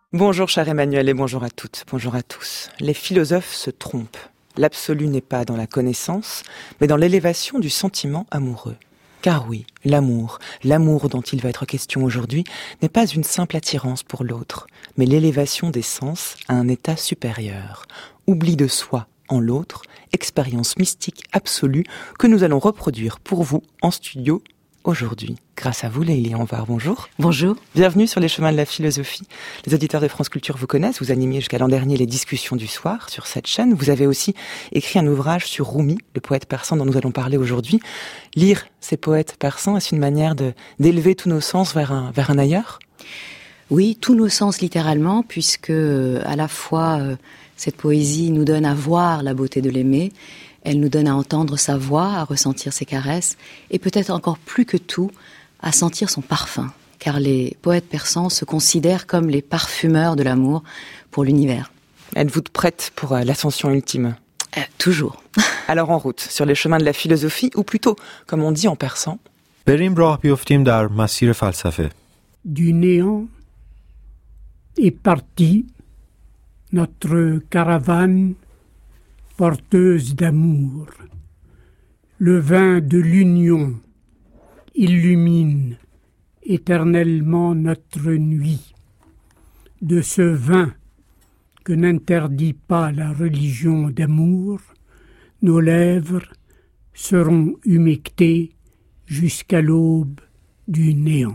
Bonjour cher Emmanuel et bonjour à toutes, bonjour à tous. Les philosophes se trompent. L'absolu n'est pas dans la connaissance, mais dans l'élévation du sentiment amoureux. Car oui, l'amour dont il va être question aujourd'hui, n'est pas une simple attirance pour l'autre, mais l'élévation des sens à un état supérieur. Oubli de soi en l'autre, expérience mystique absolue que nous allons reproduire pour vous en studio aujourd'hui. Grâce à vous, Leïli Anvar, bonjour. Bonjour. Bienvenue sur les chemins de la philosophie. Les auditeurs de France Culture vous connaissent. Vous animiez jusqu'à l'an dernier les discussions du soir sur cette chaîne. Vous avez aussi écrit un ouvrage sur Rumi, le poète persan dont nous allons parler aujourd'hui. Lire ces poètes persans, est-ce une manière d'élever tous nos sens vers un ailleurs ? Oui, tous nos sens littéralement, puisque à la fois cette poésie nous donne à voir la beauté de l'aimer, elle nous donne à entendre sa voix, à ressentir ses caresses, et peut-être encore plus que tout, à sentir son parfum. Car les poètes persans se considèrent comme les parfumeurs de l'amour pour l'univers. Êtes-vous prête pour l'ascension ultime ? Toujours. Alors en route, sur les chemins de la philosophie, ou plutôt, comme on dit en persan, بریم راه بیفتیم در مسیر فلسفه. Du néant est partie notre caravane porteuse d'amour. Le vin de l'union illumine éternellement notre nuit. De ce vin que n'interdit pas la religion d'amour, nos lèvres seront humectées jusqu'à l'aube du néant.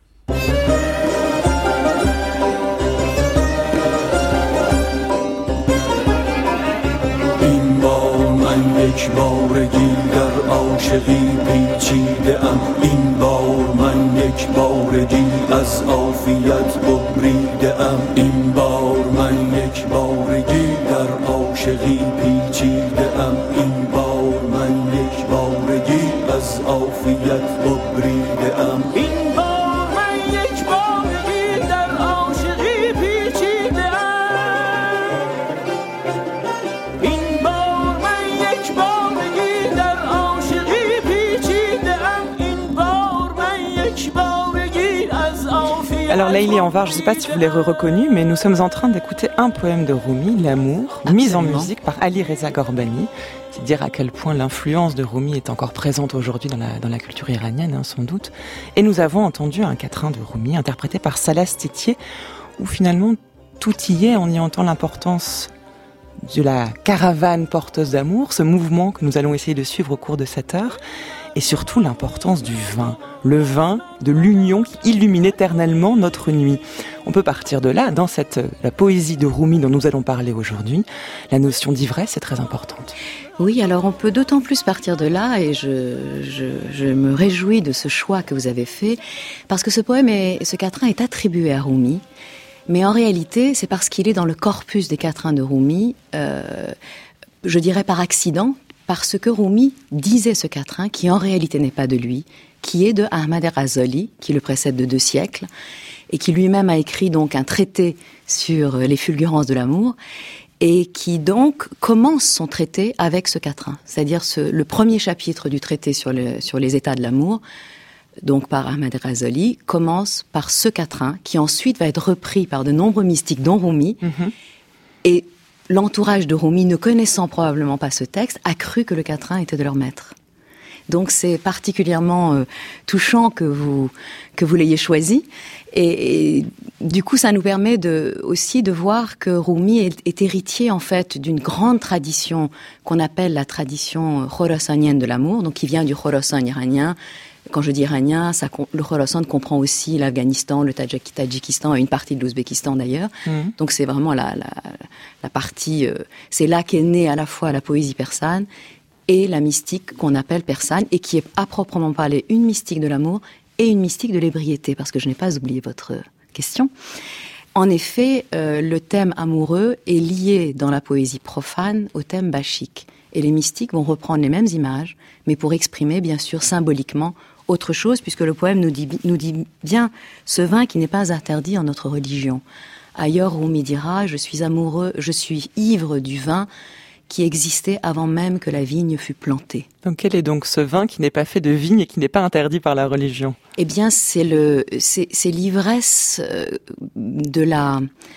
یک بارگی در عاشقی پیچیده ام این بار من یک بارگی از عافیت ببریده ام این بار من یک بارگی در عاشقی پیچیده ام این بار من یک بارگی از عافیت ببریده ام این بار من یک بارگی در عاشقی پیچیده ام این بار من یک بارگی در عاشقی پیچیده ام این بار من یک بارگی از عافیت. Alors Leïli Anvar, je ne sais pas si vous l'avez reconnu, mais nous sommes en train d'écouter un poème de Rumi, L'amour, mis en musique par Ali Reza Ghorbani. C'est dire à quel point l'influence de Rumi est encore présente aujourd'hui dans la culture iranienne, sans doute. Et nous avons entendu un quatrain de Rumi, interprété par Salas Tétier, où finalement tout y est, on y entend l'importance de la caravane porteuse d'amour, ce mouvement que nous allons essayer de suivre au cours de cette heure, et surtout l'importance du vin, le vin de l'union qui illumine éternellement notre nuit. On peut partir de là, dans la poésie de Rumi dont nous allons parler aujourd'hui. La notion d'ivresse est très importante. Oui, alors on peut d'autant plus partir de là, et je me réjouis de ce choix que vous avez fait, parce que ce poème, ce quatrain est attribué à Rumi, mais en réalité, c'est parce qu'il est dans le corpus des quatrains de Rumi, je dirais par accident, parce que Rumi disait ce quatrain qui en réalité n'est pas de lui, qui est de Ahmad Ghazali, qui le précède de 2 siècles, et qui lui-même a écrit donc un traité sur les fulgurances de l'amour, et qui donc commence son traité avec ce quatrain, c'est-à-dire le premier chapitre du traité sur les états de l'amour, donc par Ahmad Ghazali, commence par ce quatrain, qui ensuite va être repris par de nombreux mystiques, dont Rumi, et l'entourage de Rumi, ne connaissant probablement pas ce texte, a cru que le quatrain était de leur maître. Donc c'est particulièrement touchant que vous l'ayez choisi, et du coup ça nous permet aussi de voir que Rumi est héritier en fait d'une grande tradition qu'on appelle la tradition khorasanienne de l'amour, donc qui vient du Khorasan iranien. Quand je dis iranien, le Khorasan comprend aussi l'Afghanistan, le Tadjikistan et une partie de l'Ouzbékistan d'ailleurs. Donc c'est vraiment la partie, c'est là qu'est née à la fois la poésie persane et la mystique qu'on appelle persane, et qui est à proprement parler une mystique de l'amour et une mystique de l'ébriété, parce que je n'ai pas oublié votre question. En effet, le thème amoureux est lié dans la poésie profane au thème bachique. Et les mystiques vont reprendre les mêmes images, mais pour exprimer, bien sûr, symboliquement autre chose, puisque le poème nous dit bien ce vin qui n'est pas interdit en notre religion. Ailleurs, Rumi dira « Je suis amoureux, je suis ivre du vin qui existait avant même que la vigne fût plantée. » Donc quel est donc ce vin qui n'est pas fait de vigne et qui n'est pas interdit par la religion ? Eh bien, c'est l'ivresse de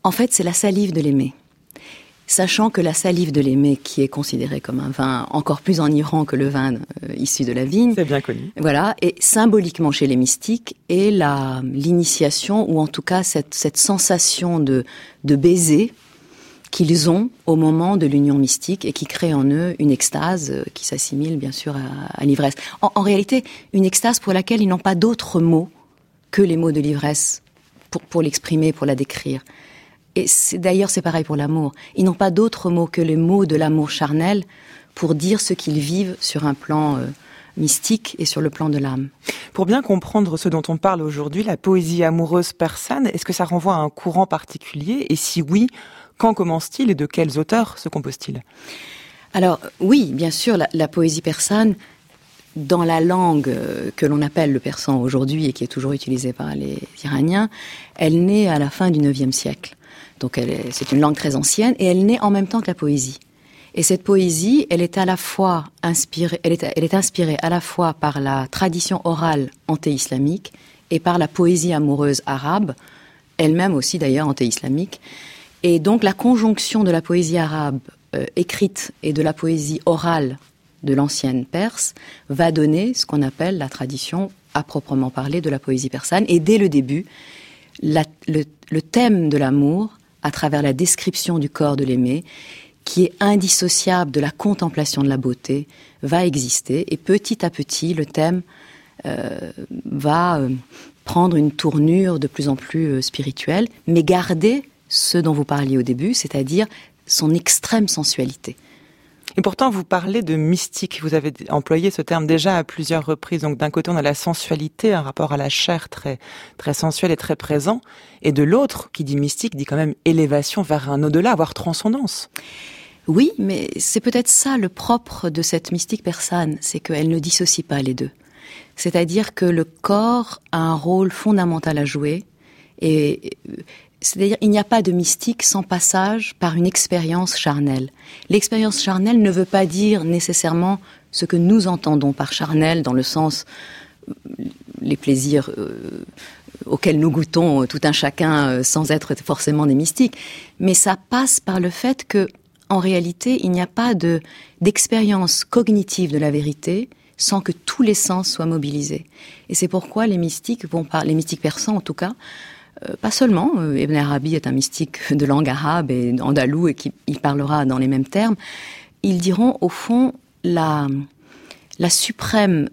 En fait, c'est la salive de l'aimer. Sachant que la salive de l'aimer, qui est considérée comme un vin encore plus enivrant que le vin issu de la vigne, c'est bien connu. Voilà, et symboliquement chez les mystiques, est l'initiation, ou en tout cas cette sensation de baiser qu'ils ont au moment de l'union mystique et qui crée en eux une extase qui s'assimile bien sûr à l'ivresse. En réalité, une extase pour laquelle ils n'ont pas d'autres mots que les mots de l'ivresse pour l'exprimer, pour la décrire. Et d'ailleurs, c'est pareil pour l'amour. Ils n'ont pas d'autres mots que les mots de l'amour charnel pour dire ce qu'ils vivent sur un plan mystique et sur le plan de l'âme. Pour bien comprendre ce dont on parle aujourd'hui, la poésie amoureuse persane, est-ce que ça renvoie à un courant particulier? Et si oui, quand commence-t-il et de quels auteurs se compose-t-il? Alors, oui, bien sûr, la poésie persane, dans la langue que l'on appelle le persan aujourd'hui et qui est toujours utilisée par les Iraniens, elle naît à la fin du IXe siècle. Donc c'est une langue très ancienne et elle naît en même temps que la poésie. Et cette poésie, elle est à la fois inspirée, elle est inspirée à la fois par la tradition orale anté-islamique et par la poésie amoureuse arabe, elle-même aussi d'ailleurs anté-islamique. Et donc la conjonction de la poésie arabe écrite et de la poésie orale de l'ancienne Perse va donner ce qu'on appelle la tradition à proprement parler de la poésie persane. Et dès le début, le thème de l'amour, à travers la description du corps de l'aimé, qui est indissociable de la contemplation de la beauté, va exister. Et petit à petit, le thème va prendre une tournure de plus en plus spirituelle, mais garder ce dont vous parliez au début, c'est-à-dire son extrême sensualité. Et pourtant, vous parlez de mystique. Vous avez employé ce terme déjà à plusieurs reprises. Donc, d'un côté, on a la sensualité, un rapport à la chair très, très sensuel et très présent. Et de l'autre, qui dit mystique, dit quand même élévation vers un au-delà, voire transcendance. Oui, mais c'est peut-être ça le propre de cette mystique persane, c'est qu'elle ne dissocie pas les deux. C'est-à-dire que le corps a un rôle fondamental à jouer et c'est-à-dire, il n'y a pas de mystique sans passage par une expérience charnelle. L'expérience charnelle ne veut pas dire nécessairement ce que nous entendons par charnel, dans le sens les plaisirs auxquels nous goûtons tout un chacun sans être forcément des mystiques. Mais ça passe par le fait que, en réalité, il n'y a pas d'expérience cognitive de la vérité sans que tous les sens soient mobilisés. Et c'est pourquoi les mystiques les mystiques persans en tout cas, pas seulement, Ibn Arabi est un mystique de langue arabe et andalou et il parlera dans les mêmes termes, ils diront au fond la suprême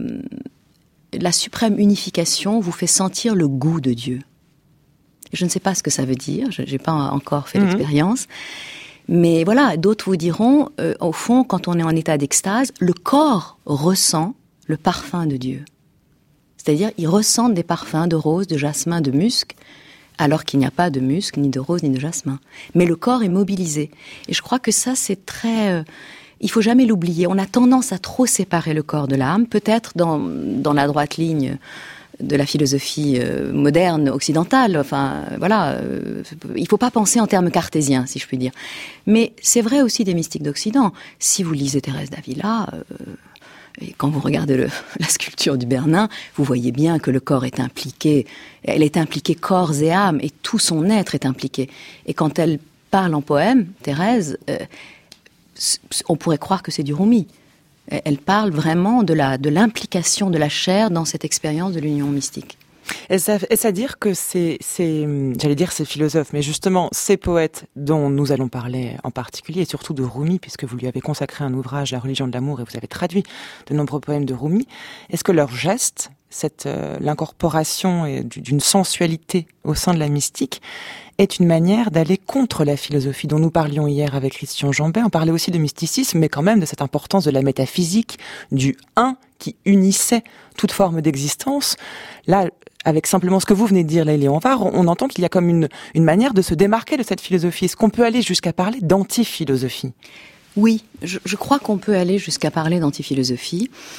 unification vous fait sentir le goût de Dieu. Je ne sais pas ce que ça veut dire, je n'ai pas encore fait l'expérience, mais voilà, d'autres vous diront, au fond, quand on est en état d'extase, le corps ressent le parfum de Dieu. C'est-à-dire, ils ressentent des parfums de rose, de jasmin, de musc, alors qu'il n'y a pas de musc, ni de rose, ni de jasmin. Mais le corps est mobilisé. Et je crois que ça, c'est très... il faut jamais l'oublier. On a tendance à trop séparer le corps de l'âme, peut-être dans la droite ligne de la philosophie moderne, occidentale. Enfin, voilà, il faut pas penser en termes cartésiens, si je puis dire. Mais c'est vrai aussi des mystiques d'Occident. Si vous lisez Thérèse d'Avila... et quand vous regardez la sculpture du Bernin, vous voyez bien que le corps est impliqué. Elle est impliquée corps et âme, et tout son être est impliqué. Et quand elle parle en poème, Thérèse, on pourrait croire que c'est du Rumi. Elle parle vraiment de l'implication de la chair dans cette expérience de l'union mystique. Est-ce à dire que j'allais dire ces philosophes, mais justement ces poètes dont nous allons parler en particulier, et surtout de Rumi, puisque vous lui avez consacré un ouvrage, La religion de l'amour, et vous avez traduit de nombreux poèmes de Rumi, est-ce que leur geste, l'incorporation d'une sensualité au sein de la mystique, est une manière d'aller contre la philosophie dont nous parlions hier avec Christian Jambet? On parlait aussi de mysticisme, mais quand même de cette importance de la métaphysique, du un qui unissait toute forme d'existence. Là, avec simplement ce que vous venez de dire, Lélie Anvar, on entend qu'il y a comme une manière de se démarquer de cette philosophie. Est-ce qu'on peut aller jusqu'à parler d'antiphilosophie? Oui, je crois qu'on peut aller jusqu'à parler d'antiphilosophie.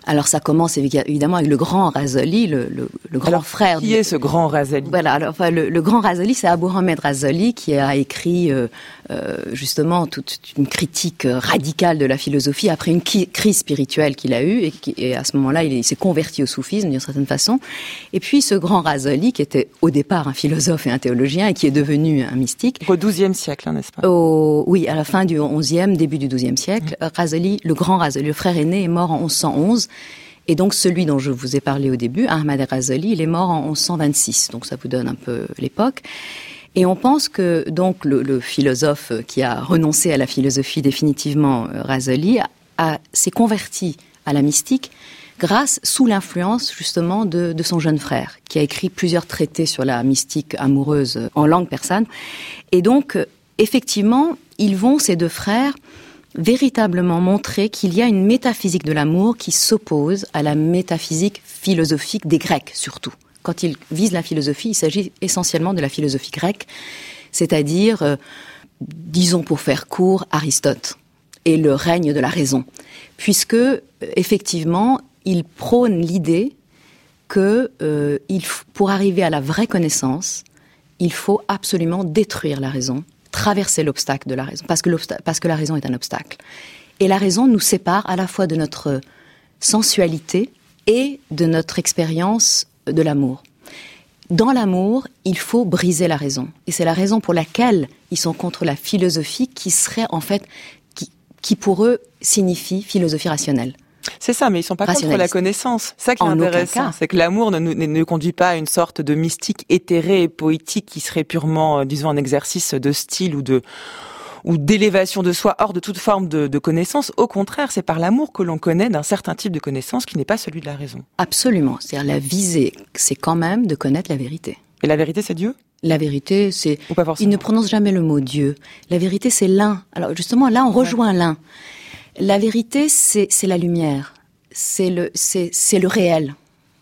Alors ça commence évidemment avec le grand Razali, le grand frère. Qui est ce grand Razali ? Voilà, alors, enfin, le grand Razali, c'est Abu Hamed Razali qui a écrit justement toute une critique radicale de la philosophie après une crise spirituelle qu'il a eue et à ce moment-là, il s'est converti au soufisme d'une certaine façon. Et puis ce grand Razali, qui était au départ un philosophe et un théologien et qui est devenu un mystique. Au XIIe siècle, n'est-ce pas ? Oui, à la fin du XIe, début du XIIe siècle, Razali, le grand Razali, le frère aîné, est mort en 1111. Et donc celui dont je vous ai parlé au début, Ahmad Razali, il est mort en 1126. Donc ça vous donne un peu l'époque. Et on pense que donc le philosophe qui a renoncé à la philosophie définitivement, Razali, s'est converti à la mystique sous l'influence justement de son jeune frère, qui a écrit plusieurs traités sur la mystique amoureuse en langue persane. Et donc effectivement, ces deux frères, véritablement montrer qu'il y a une métaphysique de l'amour qui s'oppose à la métaphysique philosophique des Grecs, surtout. Quand ils visent la philosophie, il s'agit essentiellement de la philosophie grecque, c'est-à-dire, disons pour faire court, Aristote et le règne de la raison. Puisque, effectivement, ils prônent l'idée que pour arriver à la vraie connaissance, il faut absolument détruire la raison, traverser l'obstacle de la raison, parce que la raison est un obstacle. Et la raison nous sépare à la fois de notre sensualité et de notre expérience de l'amour. Dans l'amour, il faut briser la raison. Et c'est la raison pour laquelle ils sont contre la philosophie qui serait en fait, qui pour eux signifie philosophie rationnelle. C'est ça, mais ils sont pas contre la connaissance. Ça qui est intéressant, c'est que l'amour ne conduit pas à une sorte de mystique éthérée et poétique qui serait purement, disons, un exercice de style ou d'élévation de soi hors de toute forme de connaissance. Au contraire, c'est par l'amour que l'on connaît d'un certain type de connaissance qui n'est pas celui de la raison. Absolument. C'est-à-dire la visée, c'est quand même de connaître la vérité. Et la vérité, c'est Dieu ? La vérité, c'est... Il ne prononce jamais le mot Dieu. La vérité, c'est l'un. Alors justement, là, on rejoint l'un. La vérité, c'est la lumière. C'est le réel.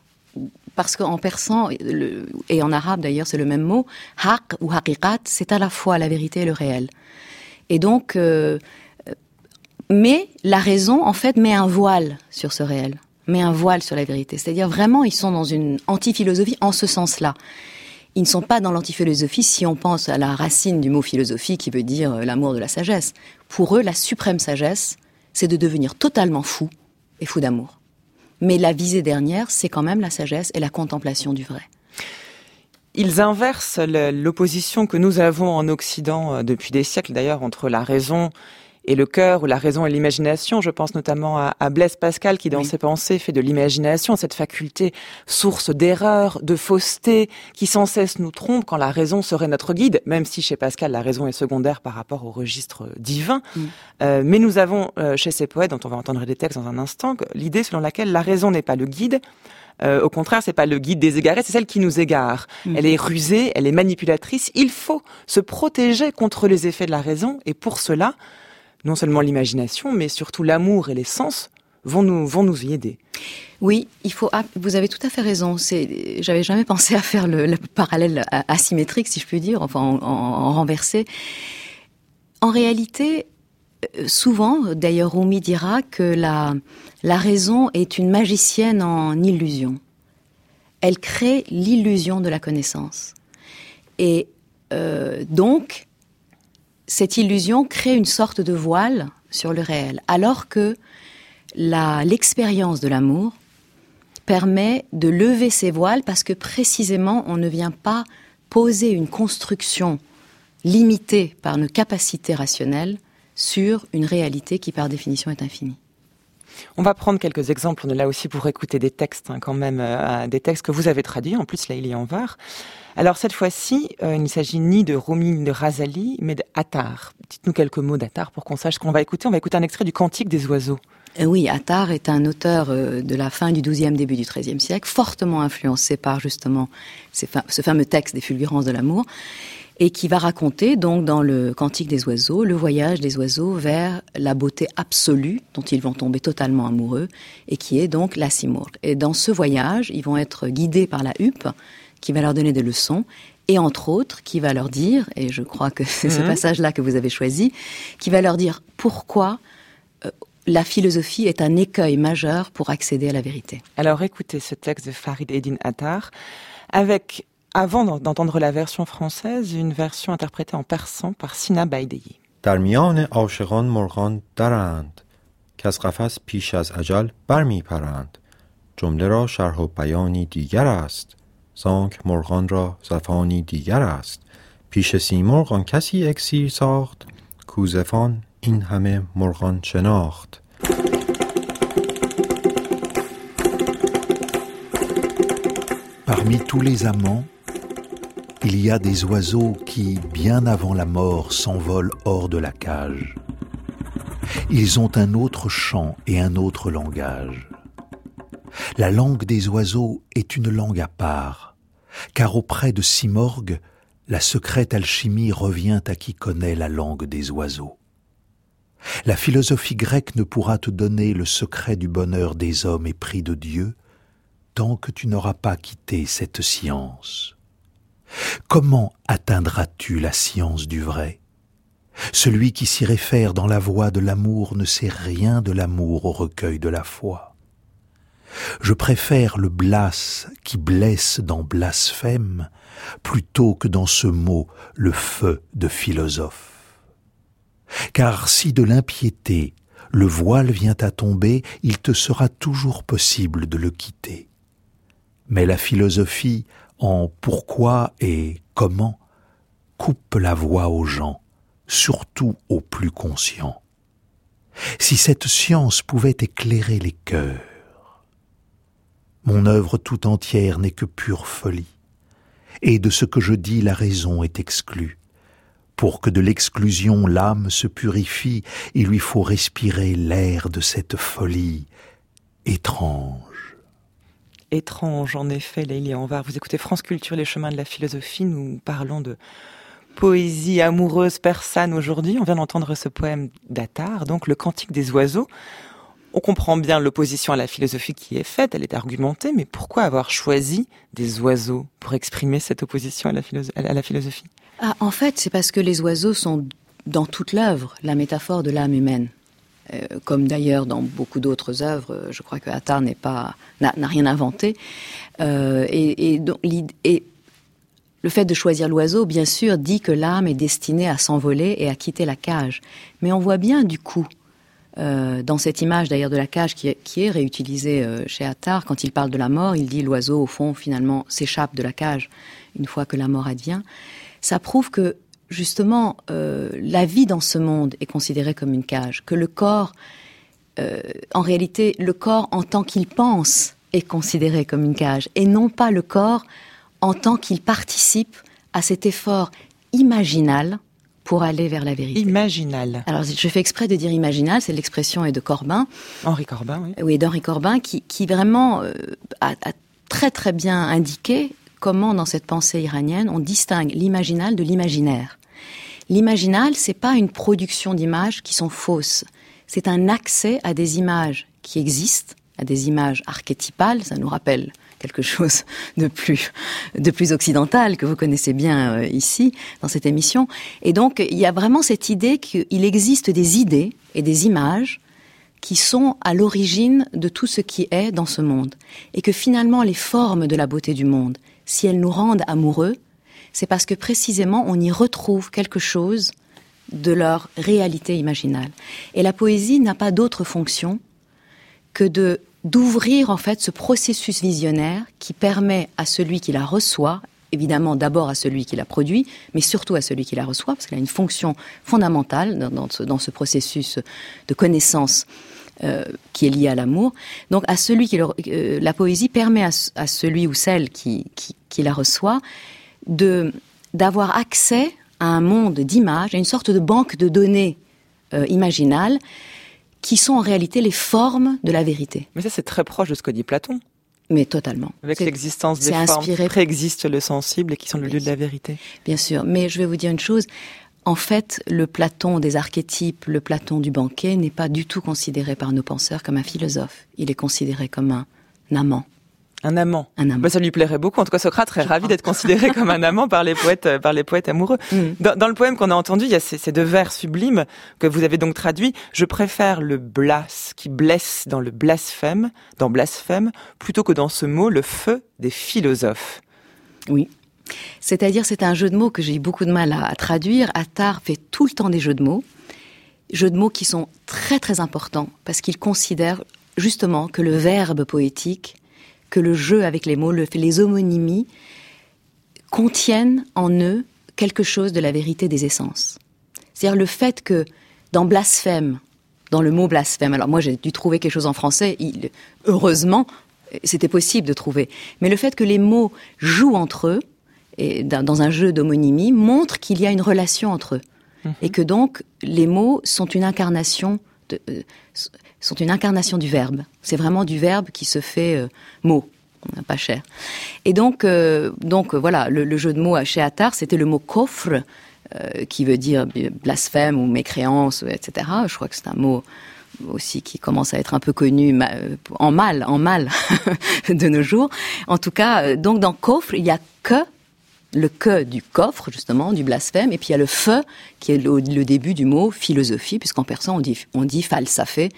Parce qu'en persan, et en arabe d'ailleurs, c'est le même mot, haq ou haqiqat, c'est à la fois la vérité et le réel. Et donc, mais la raison, en fait, met un voile sur ce réel, met un voile sur la vérité. C'est-à-dire, vraiment, ils sont dans une antiphilosophie en ce sens-là. Ils ne sont pas dans l'antiphilosophie si on pense à la racine du mot philosophie qui veut dire l'amour de la sagesse. Pour eux, la suprême sagesse, c'est de devenir totalement fou et fou d'amour. Mais la visée dernière, c'est quand même la sagesse et la contemplation du vrai. Ils inversent l'opposition que nous avons en Occident depuis des siècles d'ailleurs entre la raison et le cœur, ou la raison et l'imagination. Je pense notamment à Blaise Pascal qui, dans ses pensées, fait de l'imagination cette faculté source d'erreurs, de fausseté, qui sans cesse nous trompe quand la raison serait notre guide, même si chez Pascal la raison est secondaire par rapport au registre divin. Mais nous avons chez ces poètes, dont on va entendre des textes dans un instant, l'idée selon laquelle la raison n'est pas le guide. Au contraire, c'est pas le guide des égarés, c'est celle qui nous égare. Elle est rusée, elle est manipulatrice. Il faut se protéger contre les effets de la raison, et pour cela, non seulement l'imagination, mais surtout l'amour et les sens vont nous y aider. Oui, vous avez tout à fait raison. J'avais jamais pensé à faire le parallèle asymétrique, si je puis dire, enfin en renversé. En réalité, souvent, d'ailleurs, Rumi dira que la raison est une magicienne en illusion. Elle crée l'illusion de la connaissance. Et donc, cette illusion crée une sorte de voile sur le réel, alors que l'expérience de l'amour permet de lever ces voiles parce que précisément on ne vient pas poser une construction limitée par nos capacités rationnelles sur une réalité qui par définition est infinie. On va prendre quelques exemples, on est là aussi pour écouter des textes quand même, des textes que vous avez traduits, en plus Laïli Anvar. Alors cette fois-ci, il ne s'agit ni de Rumi ni de Razali, mais d'Attar. Dites-nous quelques mots d'Attar pour qu'on sache ce qu'on va écouter. On va écouter un extrait du Cantique des oiseaux. Oui, Attar est un auteur de la fin du XIIe, début du XIIIe siècle, fortement influencé par justement ce fameux texte des fulgurances de l'amour, et qui va raconter donc dans le Cantique des oiseaux le voyage des oiseaux vers la beauté absolue dont ils vont tomber totalement amoureux, et qui est donc la Simurgh. Et dans ce voyage, ils vont être guidés par la huppe, qui va leur donner des leçons, et entre autres, qui va leur dire, et je crois que c'est ce passage-là que vous avez choisi, qui va leur dire pourquoi la philosophie est un écueil majeur pour accéder à la vérité. Alors écoutez ce texte de Farid Eddin Attar, avec, avant d'entendre la version française, une version interprétée en persan par Sina Baideyi. در میان عاشقان مرغان درند که از قفس پیش از اجل برمی پرند جمله را شرح و بیانی دیگر است زانک مرغان را زفانی دیگر است پیش سیمرغ آن کسی اکسیر ساخت کوزفان این همه مرغان شناخت. Parmi tous les amants, il y a des oiseaux qui, bien avant la mort, s'envolent hors de la cage. Ils ont un autre chant et un autre langage. La langue des oiseaux est une langue à part, car auprès de Simorgue, la secrète alchimie revient à qui connaît la langue des oiseaux. La philosophie grecque ne pourra te donner le secret du bonheur des hommes épris de Dieu tant que tu n'auras pas quitté cette science. Comment atteindras-tu la science du vrai ? Celui qui s'y réfère dans la voie de l'amour ne sait rien de l'amour au recueil de la foi. Je préfère le Blas qui blesse dans blasphème plutôt que dans ce mot le feu de philosophe. Car si de l'impiété le voile vient à tomber, il te sera toujours possible de le quitter. Mais la philosophie, en pourquoi et comment, coupe la voie aux gens, surtout aux plus conscients. Si cette science pouvait éclairer les cœurs, mon œuvre tout entière n'est que pure folie, et de ce que je dis la raison est exclue. Pour que de l'exclusion l'âme se purifie, il lui faut respirer l'air de cette folie étrange. Étrange, en effet, Layli Anwar. Vous écoutez France Culture, les chemins de la philosophie. Nous parlons de poésie amoureuse persane aujourd'hui. On vient d'entendre ce poème d'Attar, donc le Cantique des oiseaux. On comprend bien l'opposition à la philosophie qui est faite, elle est argumentée, mais pourquoi avoir choisi des oiseaux pour exprimer cette opposition à la philosophie ? En fait, c'est parce que les oiseaux sont dans toute l'œuvre la métaphore de l'âme humaine. Comme d'ailleurs dans beaucoup d'autres œuvres, je crois que Attar n'a rien inventé. Et le fait de choisir l'oiseau, bien sûr, dit que l'âme est destinée à s'envoler et à quitter la cage. Mais on voit bien du coup, dans cette image d'ailleurs de la cage qui est réutilisée chez Attar, quand il parle de la mort, il dit l'oiseau au fond finalement s'échappe de la cage une fois que la mort advient. Ça prouve que justement, la vie dans ce monde est considérée comme une cage, que le corps, en réalité, le corps en tant qu'il pense est considéré comme une cage, et non pas le corps en tant qu'il participe à cet effort imaginal pour aller vers la vérité. Imaginal. Alors, je fais exprès de dire imaginal, c'est l'expression est de Corbin. Henri Corbin, oui. Oui, d'Henri Corbin, qui vraiment a très très bien indiqué comment dans cette pensée iranienne on distingue l'imaginal de l'imaginaire. L'imaginal, c'est pas une production d'images qui sont fausses. C'est un accès à des images qui existent, à des images archétypales. Ça nous rappelle quelque chose de plus occidental que vous connaissez bien ici, dans cette émission. Et donc, il y a vraiment cette idée qu'il existe des idées et des images qui sont à l'origine de tout ce qui est dans ce monde. Et que finalement, les formes de la beauté du monde, si elles nous rendent amoureux, c'est parce que précisément on y retrouve quelque chose de leur réalité imaginale. Et la poésie n'a pas d'autre fonction que d'ouvrir en fait ce processus visionnaire qui permet à celui qui la reçoit, évidemment d'abord à celui qui la produit, mais surtout à celui qui la reçoit, parce qu'elle a une fonction fondamentale dans ce processus de connaissance qui est lié à l'amour. Donc à celui la poésie permet à celui ou celle qui la reçoit d'avoir accès à un monde d'images, à une sorte de banque de données imaginales qui sont en réalité les formes de la vérité. Mais ça, c'est très proche de ce que dit Platon. Mais totalement. Avec l'existence des formes qui préexistent le sensible et qui sont le lieu de la vérité. Bien sûr, mais je vais vous dire une chose. En fait, le Platon des archétypes, le Platon du banquet, n'est pas du tout considéré par nos penseurs comme un philosophe. Il est considéré comme un amant. Un amant. Ça lui plairait beaucoup. En tout cas, Socrate serait ravi d'être considéré comme un amant par les poètes amoureux. Dans le poème qu'on a entendu, il y a ces deux vers sublimes que vous avez donc traduits. Je préfère le blas qui blesse dans le blasphème, dans blasphème, plutôt que dans ce mot, le feu des philosophes. Oui. C'est-à-dire, c'est un jeu de mots que j'ai eu beaucoup de mal à traduire. Attard fait tout le temps des jeux de mots qui sont très très importants parce qu'il considère justement que le verbe poétique, que le jeu avec les mots, les homonymies, contiennent en eux quelque chose de la vérité des essences. C'est-à-dire le fait que dans blasphème, dans le mot blasphème, alors moi j'ai dû trouver quelque chose en français, heureusement, c'était possible de trouver, mais le fait que les mots jouent entre eux, et dans un jeu d'homonymie, montre qu'il y a une relation entre eux. Et que donc, les mots sont une incarnation du verbe. C'est vraiment du verbe qui se fait mot. Pas cher. Et donc voilà, le jeu de mots chez Attard, c'était le mot kofr, qui veut dire blasphème ou mécréance, etc. Je crois que c'est un mot aussi qui commence à être un peu connu en mal de nos jours. En tout cas, donc dans kofr, il y a le que du coffre, justement, du blasphème, et puis il y a le fe, qui est le début du mot philosophie, puisqu'en persan, on dit falsafé,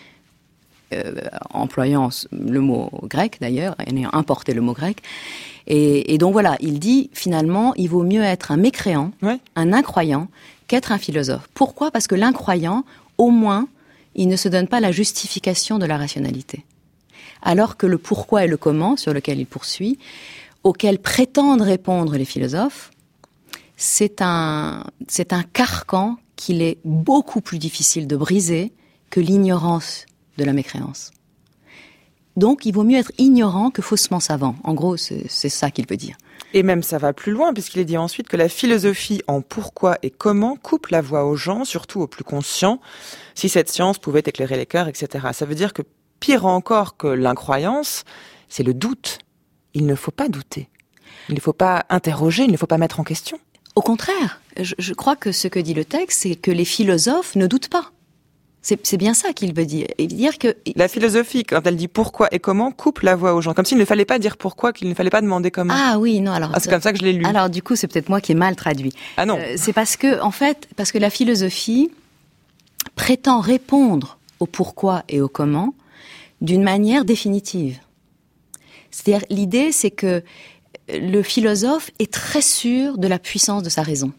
employant le mot grec, d'ailleurs, ayant importé le mot grec. Et donc voilà, il dit, finalement, il vaut mieux être un mécréant, un incroyant, qu'être un philosophe. Pourquoi ? Parce que l'incroyant, au moins, il ne se donne pas la justification de la rationalité. Alors que le pourquoi et le comment, sur lequel il poursuit, auquel prétendent répondre les philosophes, c'est un carcan qu'il est beaucoup plus difficile de briser que l'ignorance de la mécréance. Donc, il vaut mieux être ignorant que faussement savant. En gros, c'est ça qu'il veut dire. Et même ça va plus loin, puisqu'il est dit ensuite que la philosophie en pourquoi et comment coupe la voie aux gens, surtout aux plus conscients, si cette science pouvait éclairer les cœurs, etc. Ça veut dire que pire encore que l'incroyance, c'est le doute. Il ne faut pas douter. Il ne faut pas interroger, il ne faut pas mettre en question. Au contraire, je crois que ce que dit le texte, c'est que les philosophes ne doutent pas. C'est bien ça qu'il veut dire. Il veut dire que la philosophie, quand elle dit pourquoi et comment, coupe la voie aux gens. Comme s'il ne fallait pas dire pourquoi, qu'il ne fallait pas demander comment. Ah oui, non, alors. C'est comme ça que je l'ai lu. Alors du coup, c'est peut-être moi qui ai mal traduit. Ah non. C'est parce que la philosophie prétend répondre au pourquoi et au comment d'une manière définitive. C'est-à-dire, l'idée, c'est que le philosophe est très sûr de la puissance de sa raison.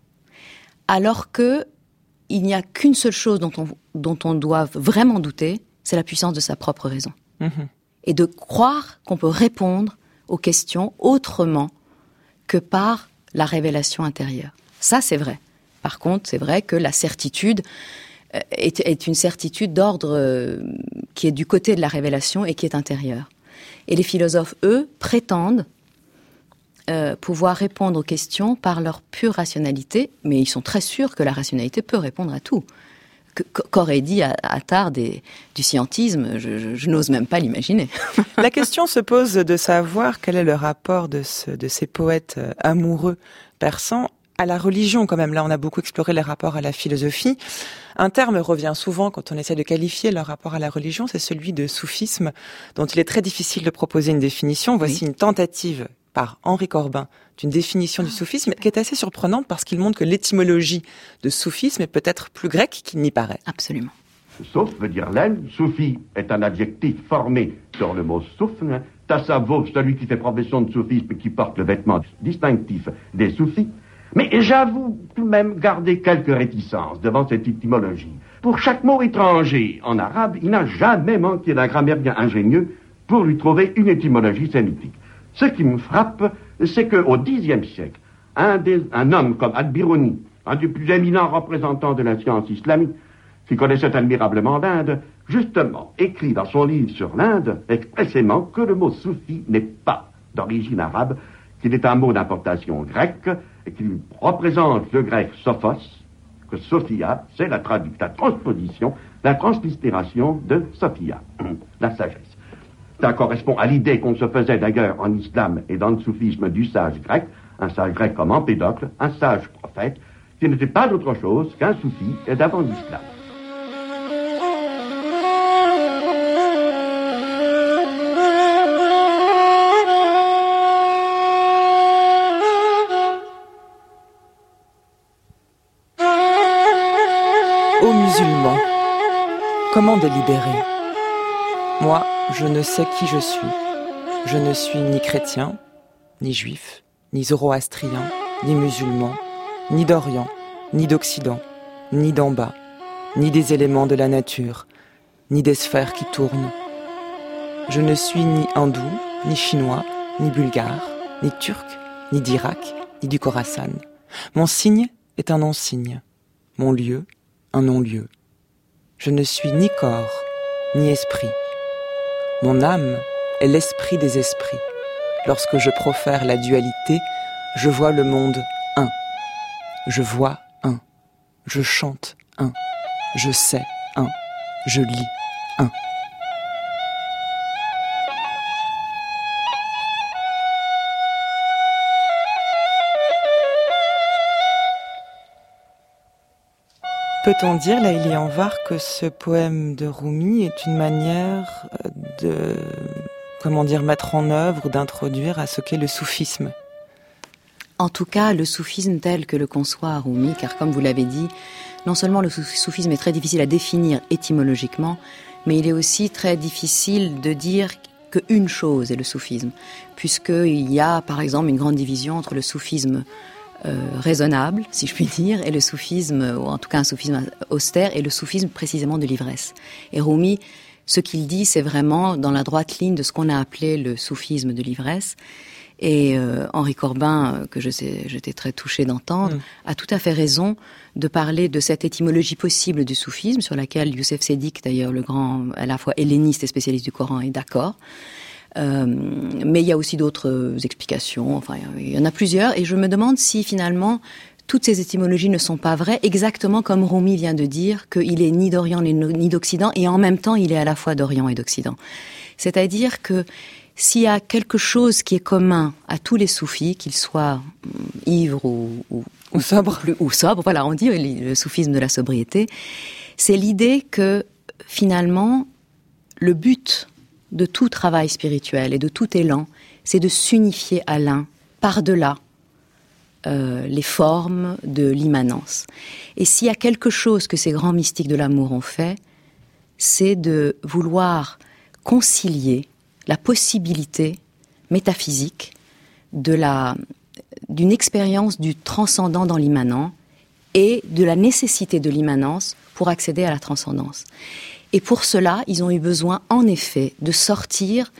Alors que il n'y a qu'une seule chose dont on doit vraiment douter, c'est la puissance de sa propre raison. Et de croire qu'on peut répondre aux questions autrement que par la révélation intérieure. Ça, c'est vrai. Par contre, c'est vrai que la certitude est une certitude d'ordre qui est du côté de la révélation et qui est intérieure. Et les philosophes, eux, prétendent pouvoir répondre aux questions par leur pure rationalité, mais ils sont très sûrs que la rationalité peut répondre à tout. Qu'aurait dit Attard du scientisme, je n'ose même pas l'imaginer. La question se pose de savoir quel est le rapport de ces poètes amoureux persans à la religion quand même. Là, on a beaucoup exploré les rapports à la philosophie. Un terme revient souvent quand on essaie de qualifier leur rapport à la religion, c'est celui de soufisme, dont il est très difficile de proposer une définition. Voici une tentative par Henri Corbin d'une définition du soufisme qui est assez surprenante parce qu'il montre que l'étymologie de soufisme est peut-être plus grecque qu'il n'y paraît. Absolument. Souf veut dire laine. Soufi est un adjectif formé sur le mot soufn. Tassawo, celui qui fait profession de soufisme et qui porte le vêtement distinctif des soufis. Mais j'avoue tout de même garder quelques réticences devant cette étymologie. Pour chaque mot étranger en arabe, il n'a jamais manqué d'un grammairien ingénieux pour lui trouver une étymologie sémitique. Ce qui me frappe, c'est qu'au Xe siècle, un homme comme Al-Biruni, un des plus éminents représentants de la science islamique, qui connaissait admirablement l'Inde, justement écrit dans son livre sur l'Inde expressément que le mot soufi n'est pas d'origine arabe, qu'il est un mot d'importation grecque et qu'il représente le grec sophos, que sophia, c'est la transposition, la translittération de sophia, la sagesse. Ça correspond à l'idée qu'on se faisait d'ailleurs en islam et dans le soufisme du sage grec, un sage grec comme Empédocle, un sage prophète, qui n'était pas autre chose qu'un soufi d'avant l'islam. Ô musulmans, comment délibérer ? Moi, je ne sais qui je suis. Je ne suis ni chrétien, ni juif, ni zoroastrien, ni musulman, ni d'Orient, ni d'Occident, ni d'en bas, ni des éléments de la nature, ni des sphères qui tournent. Je ne suis ni hindou, ni chinois, ni bulgare, ni turc, ni d'Irak, ni du Khorasan. Mon signe est un non-signe, mon lieu, un non-lieu. Je ne suis ni corps, ni esprit. Mon âme est l'esprit des esprits. Lorsque je profère la dualité, je vois le monde un. Je vois un. Je chante un. Je sais un. Je lis un. Peut-on dire, Laïli Anvar, que ce poème de Rumi est une manière de, mettre en œuvre, d'introduire à ce qu'est le soufisme ? En tout cas, le soufisme tel que le conçoit Rumi, car comme vous l'avez dit, non seulement le soufisme est très difficile à définir étymologiquement, mais il est aussi très difficile de dire qu'une chose est le soufisme, puisqu'il y a, par exemple, une grande division entre le soufisme raisonnable, si je puis dire, et le soufisme, ou en tout cas un soufisme austère, et le soufisme précisément de l'ivresse. Et Rumi, ce qu'il dit, c'est vraiment dans la droite ligne de ce qu'on a appelé le soufisme de l'ivresse. Et Henri Corbin, que j'étais très touchée d'entendre, a tout à fait raison de parler de cette étymologie possible du soufisme, sur laquelle Youssef Sédik, d'ailleurs, le grand, à la fois helléniste et spécialiste du Coran, est d'accord. Mais il y a aussi d'autres explications, enfin il y en a plusieurs, et je me demande si finalement toutes ces étymologies ne sont pas vraies, exactement comme Rumi vient de dire qu'il est ni d'Orient ni d'Occident, et en même temps il est à la fois d'Orient et d'Occident. C'est-à-dire que s'il y a quelque chose qui est commun à tous les soufis, qu'ils soient ivres ou sobres, voilà, on dit le soufisme de la sobriété, c'est l'idée que finalement le but de tout travail spirituel et de tout élan, c'est de s'unifier à l'un, par-delà les formes de l'immanence. Et s'il y a quelque chose que ces grands mystiques de l'amour ont fait, c'est de vouloir concilier la possibilité métaphysique d'une expérience du transcendant dans l'immanent et de la nécessité de l'immanence pour accéder à la transcendance. Et pour cela, ils ont eu besoin, en effet, de sortir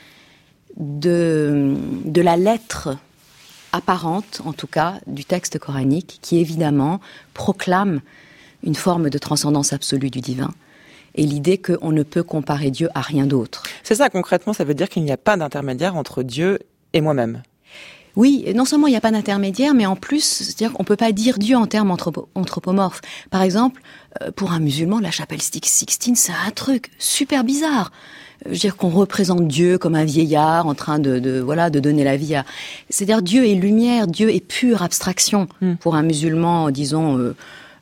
de la lettre apparente, en tout cas, du texte coranique, qui évidemment proclame une forme de transcendance absolue du divin, et l'idée qu'on ne peut comparer Dieu à rien d'autre. C'est ça, concrètement, ça veut dire qu'il n'y a pas d'intermédiaire entre Dieu et moi-même. Oui, non seulement il n'y a pas d'intermédiaire, mais en plus, c'est-à-dire qu'on ne peut pas dire Dieu en termes anthropomorphes. Par exemple, pour un musulman, la chapelle Sixtine, c'est un truc super bizarre. Je veux dire qu'on représente Dieu comme un vieillard en train de donner la vie à... C'est-à-dire Dieu est lumière, Dieu est pure abstraction. Pour un musulman, disons,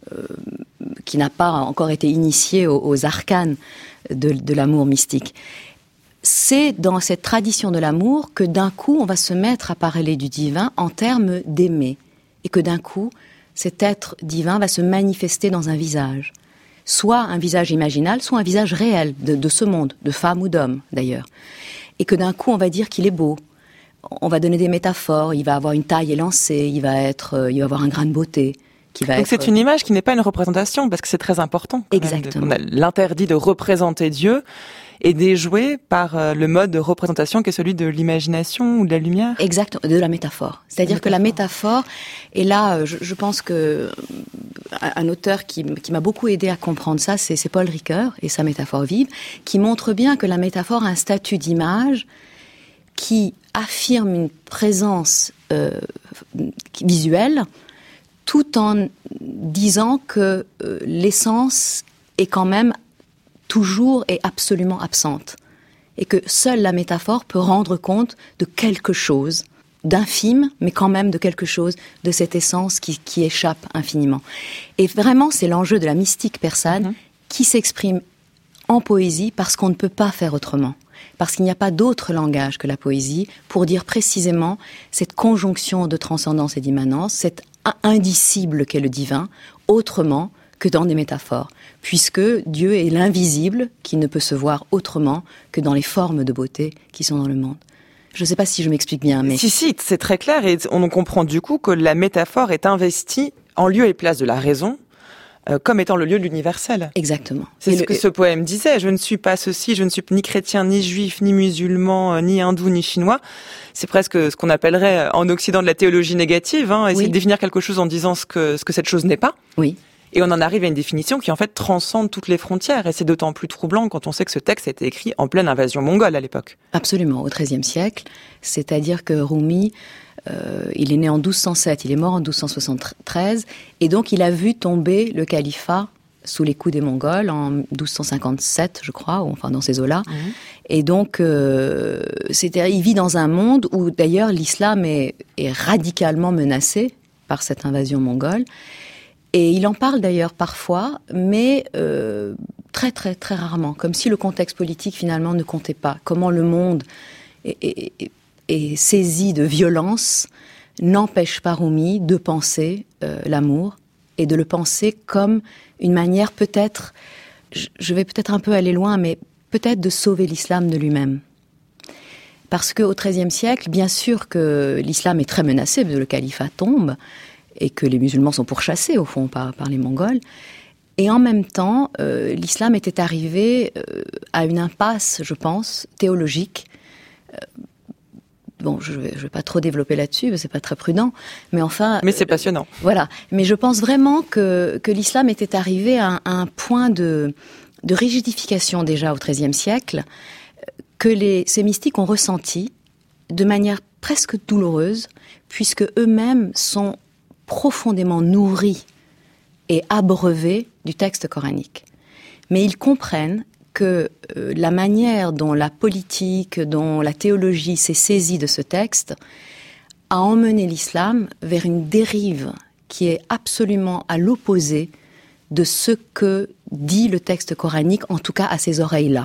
qui n'a pas encore été initié aux arcanes de l'amour mystique. C'est dans cette tradition de l'amour que d'un coup, on va se mettre à parler du divin en termes d'aimer. Et que d'un coup, cet être divin va se manifester dans un visage. Soit un visage imaginal, soit un visage réel de ce monde, de femme ou d'homme d'ailleurs. Et que d'un coup, on va dire qu'il est beau. On va donner des métaphores, il va avoir une taille élancée, il va avoir un grain de beauté. Donc c'est une image qui n'est pas une représentation, parce que c'est très important. Exactement. On a l'interdit de représenter Dieu est déjoué par le mode de représentation qui est celui de l'imagination ou de la lumière. Exactement, de la métaphore. C'est-à-dire que la métaphore, et là, je pense que un auteur qui m'a beaucoup aidé à comprendre ça, c'est Paul Ricoeur et sa métaphore vive, qui montre bien que la métaphore a un statut d'image qui affirme une présence visuelle, tout en disant que l'essence est quand même toujours et absolument absente. Et que seule la métaphore peut rendre compte de quelque chose, d'infime, mais quand même de quelque chose, de cette essence qui échappe infiniment. Et vraiment, c'est l'enjeu de la mystique persane qui s'exprime en poésie parce qu'on ne peut pas faire autrement. Parce qu'il n'y a pas d'autre langage que la poésie pour dire précisément cette conjonction de transcendance et d'immanence, cet indicible qu'est le divin, autrement que dans des métaphores, puisque Dieu est l'invisible qui ne peut se voir autrement que dans les formes de beauté qui sont dans le monde. Je ne sais pas si je m'explique bien, mais... Si, c'est très clair, et on comprend du coup que la métaphore est investie en lieu et place de la raison, comme étant le lieu de l'universel. Exactement. C'est ce que ce poème disait. Je ne suis pas ceci, je ne suis ni chrétien, ni juif, ni musulman, ni hindou, ni chinois. C'est presque ce qu'on appellerait en Occident de la théologie négative, essayer de définir quelque chose en disant ce que cette chose n'est pas. Oui. Et on en arrive à une définition qui en fait transcende toutes les frontières. Et c'est d'autant plus troublant quand on sait que ce texte a été écrit en pleine invasion mongole à l'époque. Absolument, au XIIIe siècle. C'est-à-dire que Rumi, il est né en 1207, il est mort en 1273. Et donc il a vu tomber le califat sous les coups des Mongols en 1257, je crois, ou enfin dans ces eaux-là. Mmh. Et donc, il vit dans un monde où d'ailleurs l'islam est radicalement menacé par cette invasion mongole. Et il en parle d'ailleurs parfois, mais très très très rarement, comme si le contexte politique finalement ne comptait pas. Comment le monde est saisi de violence n'empêche pas Rumi de penser l'amour et de le penser comme une manière peut-être, je vais peut-être un peu aller loin, mais peut-être de sauver l'islam de lui-même. Parce qu'au XIIIe siècle, bien sûr que l'islam est très menacé, le califat tombe, et que les musulmans sont pourchassés, au fond, par les Mongols. Et en même temps, l'islam était arrivé à une impasse, je pense, théologique. Bon, je vais pas trop développer là-dessus, c'est pas très prudent, mais enfin... Mais c'est passionnant. Voilà. Mais je pense vraiment que l'islam était arrivé à un point de rigidification déjà au XIIIe siècle, que ces mystiques ont ressenti de manière presque douloureuse, puisque eux-mêmes sont profondément nourris et abreuvés du texte coranique. Mais ils comprennent que la manière dont la politique, dont la théologie s'est saisie de ce texte a emmené l'islam vers une dérive qui est absolument à l'opposé de ce que dit le texte coranique, en tout cas à ces oreilles-là.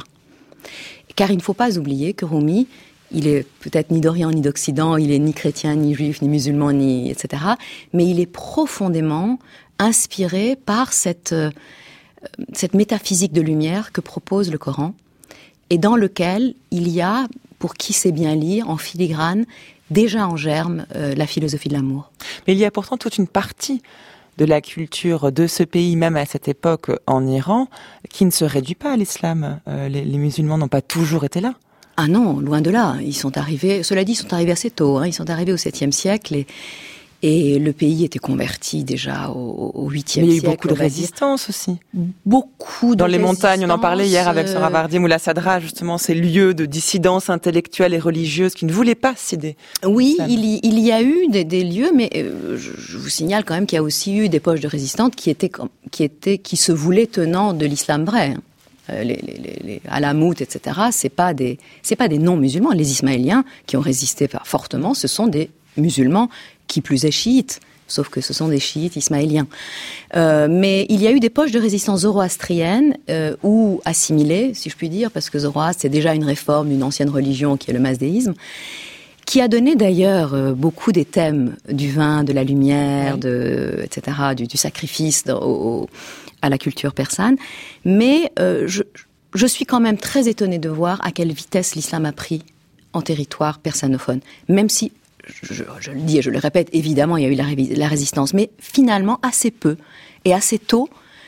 Car il ne faut pas oublier que Rumi, il est peut-être ni d'Orient ni d'Occident, il est ni chrétien, ni juif, ni musulman, ni etc. Mais il est profondément inspiré par cette métaphysique de lumière que propose le Coran, et dans lequel il y a, pour qui sait bien lire, en filigrane, déjà en germe, la philosophie de l'amour. Mais il y a pourtant toute une partie de la culture de ce pays, même à cette époque en Iran, qui ne se réduit pas à l'islam. Les musulmans n'ont pas toujours été là. Ah non, loin de là. Ils sont arrivés, cela dit, ils sont arrivés assez tôt. Ils sont arrivés au 7e siècle et le pays était converti déjà au 8e siècle. Mais il y a eu beaucoup de résistance aussi. Beaucoup de Dans les montagnes, on en parlait hier avec Sohrawardi Moula Sadra, justement, ces lieux de dissidence intellectuelle et religieuse qui ne voulaient pas céder. Oui, il y a eu des lieux, mais je vous signale quand même qu'il y a aussi eu des poches de résistantes qui se voulaient tenants de l'islam vrai. Les Alamoutes, etc., c'est pas des non-musulmans. Les Ismaéliens qui ont résisté fortement, ce sont des musulmans qui plus est chiites, sauf que ce sont des chiites ismaéliens. Mais il y a eu des poches de résistance zoroastrienne ou assimilées, si je puis dire, parce que Zoroastre, c'est déjà une réforme d'une ancienne religion qui est le mazdéisme, qui a donné d'ailleurs beaucoup des thèmes du vin, de la lumière, etc., du sacrifice à la culture persane. Mais je suis quand même très étonnée de voir à quelle vitesse l'islam a pris en territoire persanophone. Même si, je le dis et je le répète, évidemment, il y a eu la résistance, mais finalement, assez peu et assez tôt,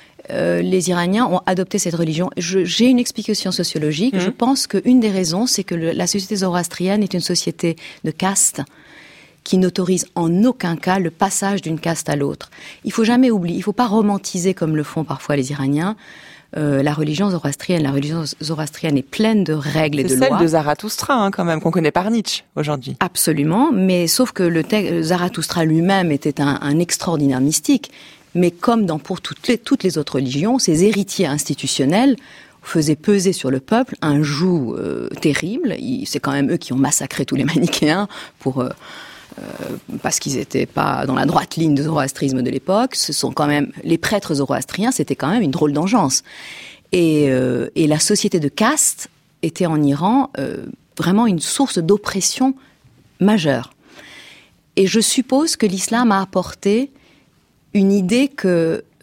les Iraniens ont adopté cette religion. J'ai une explication sociologique. Je pense qu'une des raisons, c'est que la société zoroastrienne est une société de caste qui n'autorise en aucun cas le passage d'une caste à l'autre. Il faut jamais oublier, il faut pas romantiser comme le font parfois les Iraniens. La religion zoroastrienne est pleine de règles et de lois. C'est celle de Zarathustra, quand même, qu'on connaît par Nietzsche aujourd'hui. Absolument, mais sauf que Zarathustra lui-même était un extraordinaire mystique. Mais comme pour toutes les autres religions, ces héritiers institutionnels faisaient peser sur le peuple un joug terrible. C'est quand même eux qui ont massacré tous les manichéens parce qu'ils n'étaient pas dans la droite ligne du zoroastrisme de l'époque. Ce sont quand même les prêtres zoroastriens, c'était quand même une drôle d'engeance. Et la société de caste était en Iran vraiment une source d'oppression majeure. Et je suppose que l'islam a apporté une idée que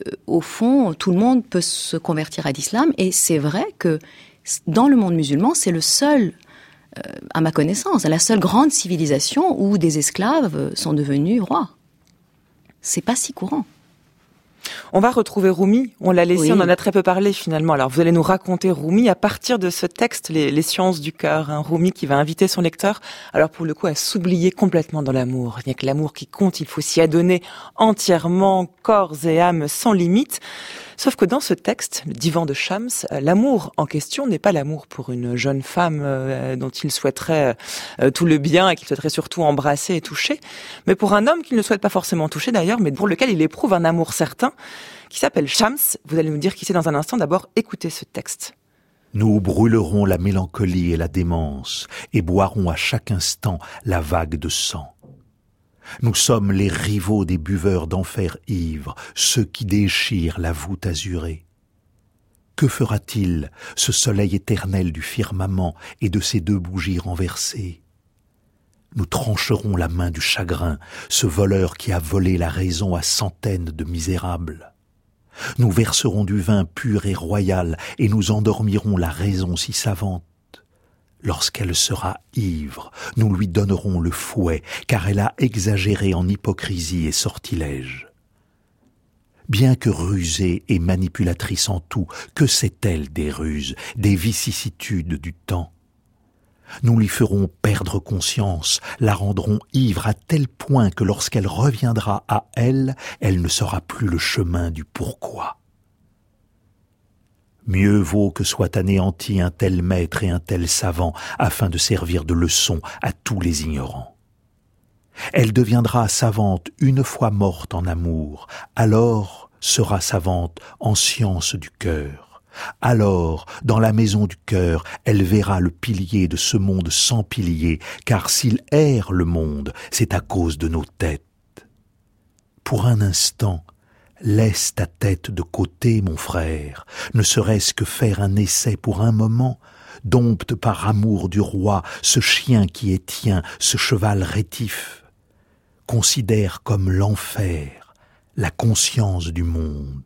au fond, tout le monde peut se convertir à l'islam, et c'est vrai que dans le monde musulman, c'est le seul, à ma connaissance, la seule grande civilisation où des esclaves sont devenus rois. C'est pas si courant. On va retrouver Rumi, on l'a laissé, oui. On en a très peu parlé finalement. Alors vous allez nous raconter Rumi à partir de ce texte, les sciences du cœur, Rumi qui va inviter son lecteur, alors pour le coup à s'oublier complètement dans l'amour. Il n'y a que l'amour qui compte, il faut s'y adonner entièrement, corps et âme, sans limite. Sauf que dans ce texte, le divan de Shams, l'amour en question n'est pas l'amour pour une jeune femme dont il souhaiterait tout le bien et qu'il souhaiterait surtout embrasser et toucher, mais pour un homme qu'il ne souhaite pas forcément toucher d'ailleurs, mais pour lequel il éprouve un amour certain, qui s'appelle Shams. Vous allez nous dire qui c'est dans un instant. D'abord, écoutez ce texte. Nous brûlerons la mélancolie et la démence, et boirons à chaque instant la vague de sang. Nous sommes les rivaux des buveurs d'enfer ivres, ceux qui déchirent la voûte azurée. Que fera-t-il, ce soleil éternel du firmament et de ces deux bougies renversées? Nous trancherons la main du chagrin, ce voleur qui a volé la raison à centaines de misérables. Nous verserons du vin pur et royal et nous endormirons la raison si savante. Lorsqu'elle sera ivre, nous lui donnerons le fouet, car elle a exagéré en hypocrisie et sortilège. Bien que rusée et manipulatrice en tout, que sait-elle des ruses, des vicissitudes du temps? Nous lui ferons perdre conscience, la rendrons ivre à tel point que lorsqu'elle reviendra à elle, elle ne saura plus le chemin du pourquoi. Mieux vaut que soit anéanti un tel maître et un tel savant, afin de servir de leçon à tous les ignorants. Elle deviendra savante une fois morte en amour, alors sera savante en science du cœur. Alors, dans la maison du cœur, elle verra le pilier de ce monde sans pilier, car s'il erre le monde, c'est à cause de nos têtes. Pour un instant, laisse ta tête de côté, mon frère, ne serait-ce que faire un essai pour un moment, dompte par amour du roi, ce chien qui est tien, ce cheval rétif. Considère comme l'enfer la conscience du monde.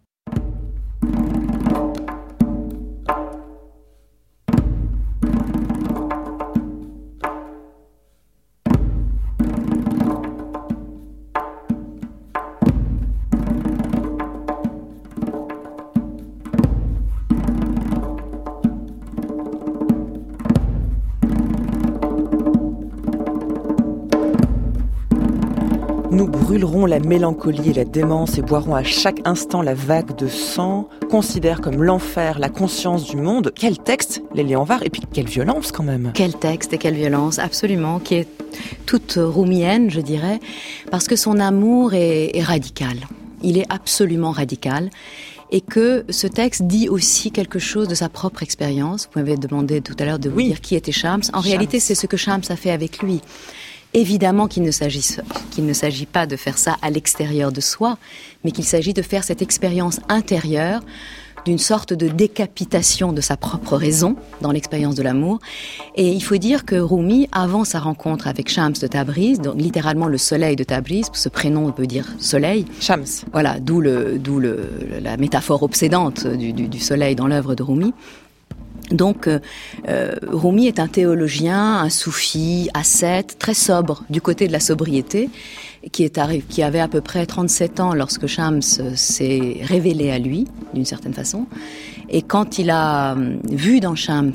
Nous brûlerons la mélancolie et la démence et boirons à chaque instant la vague de sang, considère comme l'enfer la conscience du monde. Quel texte, Lélie Anvar, et puis quelle violence quand même. Quel texte et quelle violence, absolument, qui est toute roumienne, je dirais, parce que son amour est radical. Il est absolument radical. Et que ce texte dit aussi quelque chose de sa propre expérience. Vous m'avez demandé tout à l'heure de vous dire qui était Shams. En réalité, c'est ce que Shams a fait avec lui. Évidemment qu'il ne s'agit pas de faire ça à l'extérieur de soi, mais qu'il s'agit de faire cette expérience intérieure d'une sorte de décapitation de sa propre raison dans l'expérience de l'amour. Et il faut dire que Rumi, avant sa rencontre avec Shams de Tabriz, donc littéralement le soleil de Tabriz, ce prénom veut dire soleil. Shams. Voilà, d'où la métaphore obsédante du soleil dans l'œuvre de Rumi. Donc, Rumi est un théologien, un soufi, ascète, très sobre, du côté de la sobriété, qui avait à peu près 37 ans lorsque Shams s'est révélé à lui, d'une certaine façon. Et quand il a vu dans Shams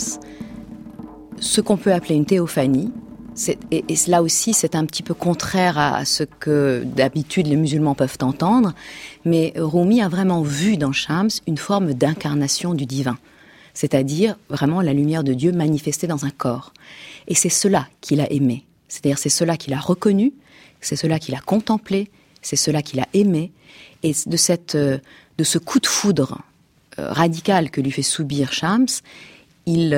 ce qu'on peut appeler une théophanie, et là aussi c'est un petit peu contraire à ce que d'habitude les musulmans peuvent entendre, mais Rumi a vraiment vu dans Shams une forme d'incarnation du divin. C'est-à-dire vraiment la lumière de Dieu manifestée dans un corps. Et c'est cela qu'il a aimé. C'est-à-dire c'est cela qu'il a reconnu, c'est cela qu'il a contemplé, c'est cela qu'il a aimé. Et de ce coup de foudre radical que lui fait subir Shams, il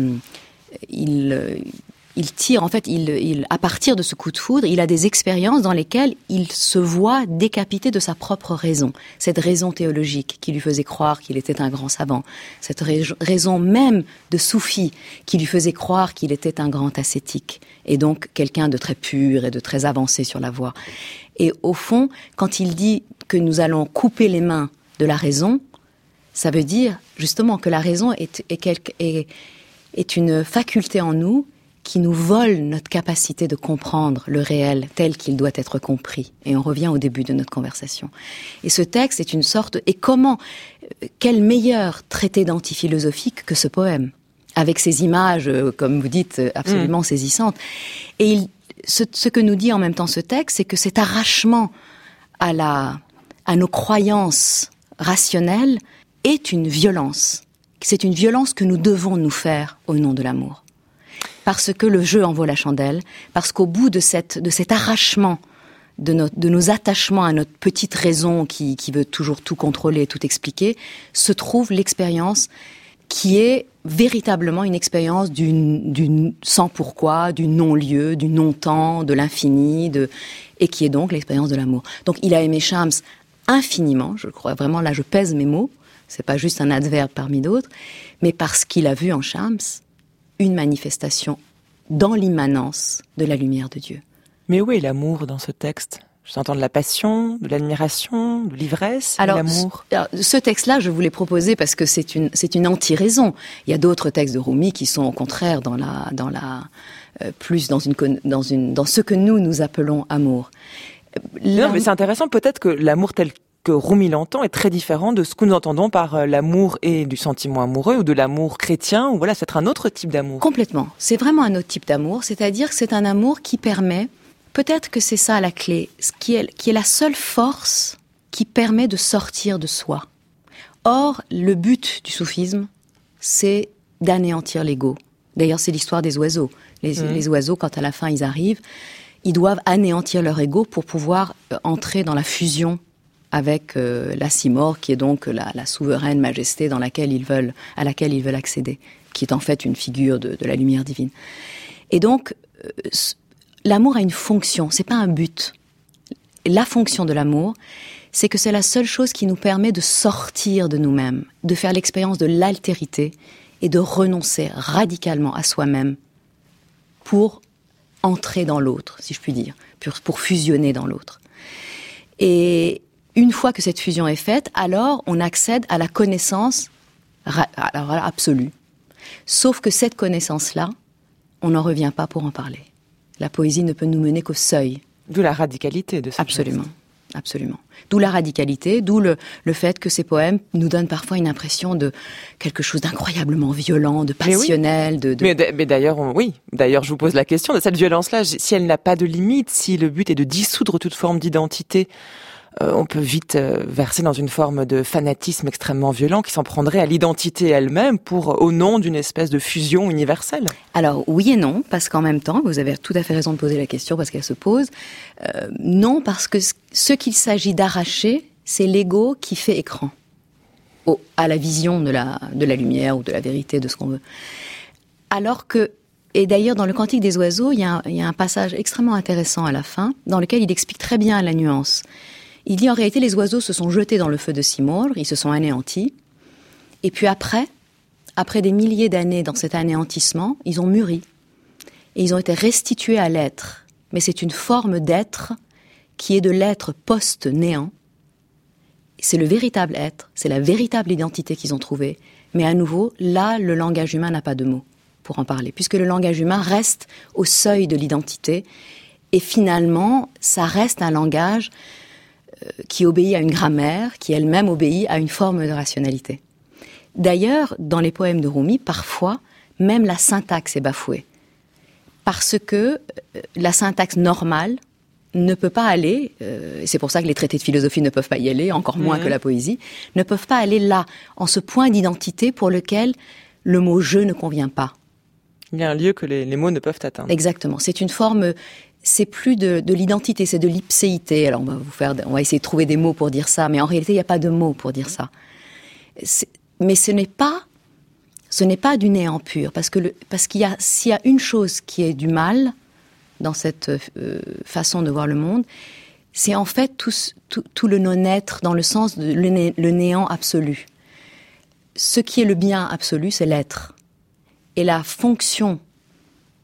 tire, en fait, à partir de ce coup de foudre, il a des expériences dans lesquelles il se voit décapité de sa propre raison. Cette raison théologique qui lui faisait croire qu'il était un grand savant. Cette raison même de soufi qui lui faisait croire qu'il était un grand ascétique. Et donc, quelqu'un de très pur et de très avancé sur la voie. Et au fond, quand il dit que nous allons couper les mains de la raison, ça veut dire justement que la raison est une faculté en nous qui nous vole notre capacité de comprendre le réel tel qu'il doit être compris. Et on revient au début de notre conversation. Et ce texte est une sorte... Et quel meilleur traité d'antiphilosophique que ce poème, avec ces images, comme vous dites, absolument saisissantes. Et ce que nous dit en même temps ce texte, c'est que cet arrachement à nos croyances rationnelles est une violence. C'est une violence que nous devons nous faire au nom de l'amour. Parce que le jeu en vaut la chandelle, parce qu'au bout de cet arrachement de nos attachements à notre petite raison qui veut toujours tout contrôler, tout expliquer, se trouve l'expérience qui est véritablement une expérience du sans pourquoi, du non-lieu, du non-temps, de l'infini, et qui est donc l'expérience de l'amour. Donc il a aimé Shams infiniment, je crois vraiment, là je pèse mes mots, c'est pas juste un adverbe parmi d'autres, mais parce qu'il a vu en Shams une manifestation dans l'immanence de la lumière de Dieu. Mais où est l'amour dans ce texte ? J'entends de la passion, de l'admiration, de l'ivresse, de l'amour. Ce texte-là, je vous l'ai proposé parce que c'est une anti-raison. Il y a d'autres textes de Rumi qui sont au contraire plus dans ce que nous appelons amour. Non, mais c'est intéressant. Peut-être que l'amour tel que Rumi l'entend est très différent de ce que nous entendons par l'amour et du sentiment amoureux ou de l'amour chrétien, ou voilà, c'est un autre type d'amour. Complètement. C'est vraiment un autre type d'amour, c'est-à-dire que c'est un amour qui permet, peut-être que c'est ça la clé, qui est la seule force qui permet de sortir de soi. Or, le but du soufisme, c'est d'anéantir l'ego. D'ailleurs, c'est l'histoire des oiseaux. Les oiseaux, quand à la fin ils arrivent, ils doivent anéantir leur ego pour pouvoir entrer dans la fusion avec la Simor, qui est donc la souveraine majesté à laquelle ils veulent accéder, qui est en fait une figure de la lumière divine. Et donc, l'amour a une fonction, c'est pas un but. La fonction de l'amour, c'est que c'est la seule chose qui nous permet de sortir de nous-mêmes, de faire l'expérience de l'altérité et de renoncer radicalement à soi-même pour entrer dans l'autre, si je puis dire, pour fusionner dans l'autre. Et une fois que cette fusion est faite, alors on accède à la connaissance absolue. Sauf que cette connaissance-là, on n'en revient pas pour en parler. La poésie ne peut nous mener qu'au seuil. D'où la radicalité de ce Absolument, geste. Absolument. D'où la radicalité, d'où le fait que ces poèmes nous donnent parfois une impression de quelque chose d'incroyablement violent, de passionnel. Mais d'ailleurs, D'ailleurs, je vous pose la question de cette violence-là. Si elle n'a pas de limite, si le but est de dissoudre toute forme d'identité, on peut vite verser dans une forme de fanatisme extrêmement violent qui s'en prendrait à l'identité elle-même au nom d'une espèce de fusion universelle. Alors oui et non, parce qu'en même temps, vous avez tout à fait raison de poser la question parce qu'elle se pose. Non, parce que ce qu'il s'agit d'arracher, c'est l'ego qui fait écran à la vision de la lumière ou de la vérité, de ce qu'on veut. Alors que, et d'ailleurs dans le Cantique des oiseaux, il y a un passage extrêmement intéressant à la fin, dans lequel il explique très bien la nuance. Il dit en réalité les oiseaux se sont jetés dans le feu de Simor, ils se sont anéantis, et puis après des milliers d'années dans cet anéantissement, ils ont mûri, et ils ont été restitués à l'être. Mais c'est une forme d'être qui est de l'être post-néant. C'est le véritable être, c'est la véritable identité qu'ils ont trouvée. Mais à nouveau, là, le langage humain n'a pas de mots pour en parler, puisque le langage humain reste au seuil de l'identité, et finalement, ça reste un langage qui obéit à une grammaire, qui elle-même obéit à une forme de rationalité. D'ailleurs, dans les poèmes de Rumi, parfois, même la syntaxe est bafouée. Parce que la syntaxe normale ne peut pas aller, et c'est pour ça que les traités de philosophie ne peuvent pas y aller, encore moins que la poésie, ne peuvent pas aller là, en ce point d'identité pour lequel le mot « je » ne convient pas. Il y a un lieu que les mots ne peuvent atteindre. Exactement. C'est une forme... C'est plus de l'identité, c'est de l'ipséité. Alors on va essayer de trouver des mots pour dire ça, mais en réalité il n'y a pas de mots pour dire ça. Mais ce n'est pas du néant pur, parce qu'il s'il y a une chose qui est du mal dans cette façon de voir le monde, c'est en fait tout le non-être dans le sens de le néant absolu. Ce qui est le bien absolu, c'est l'être. Et la fonction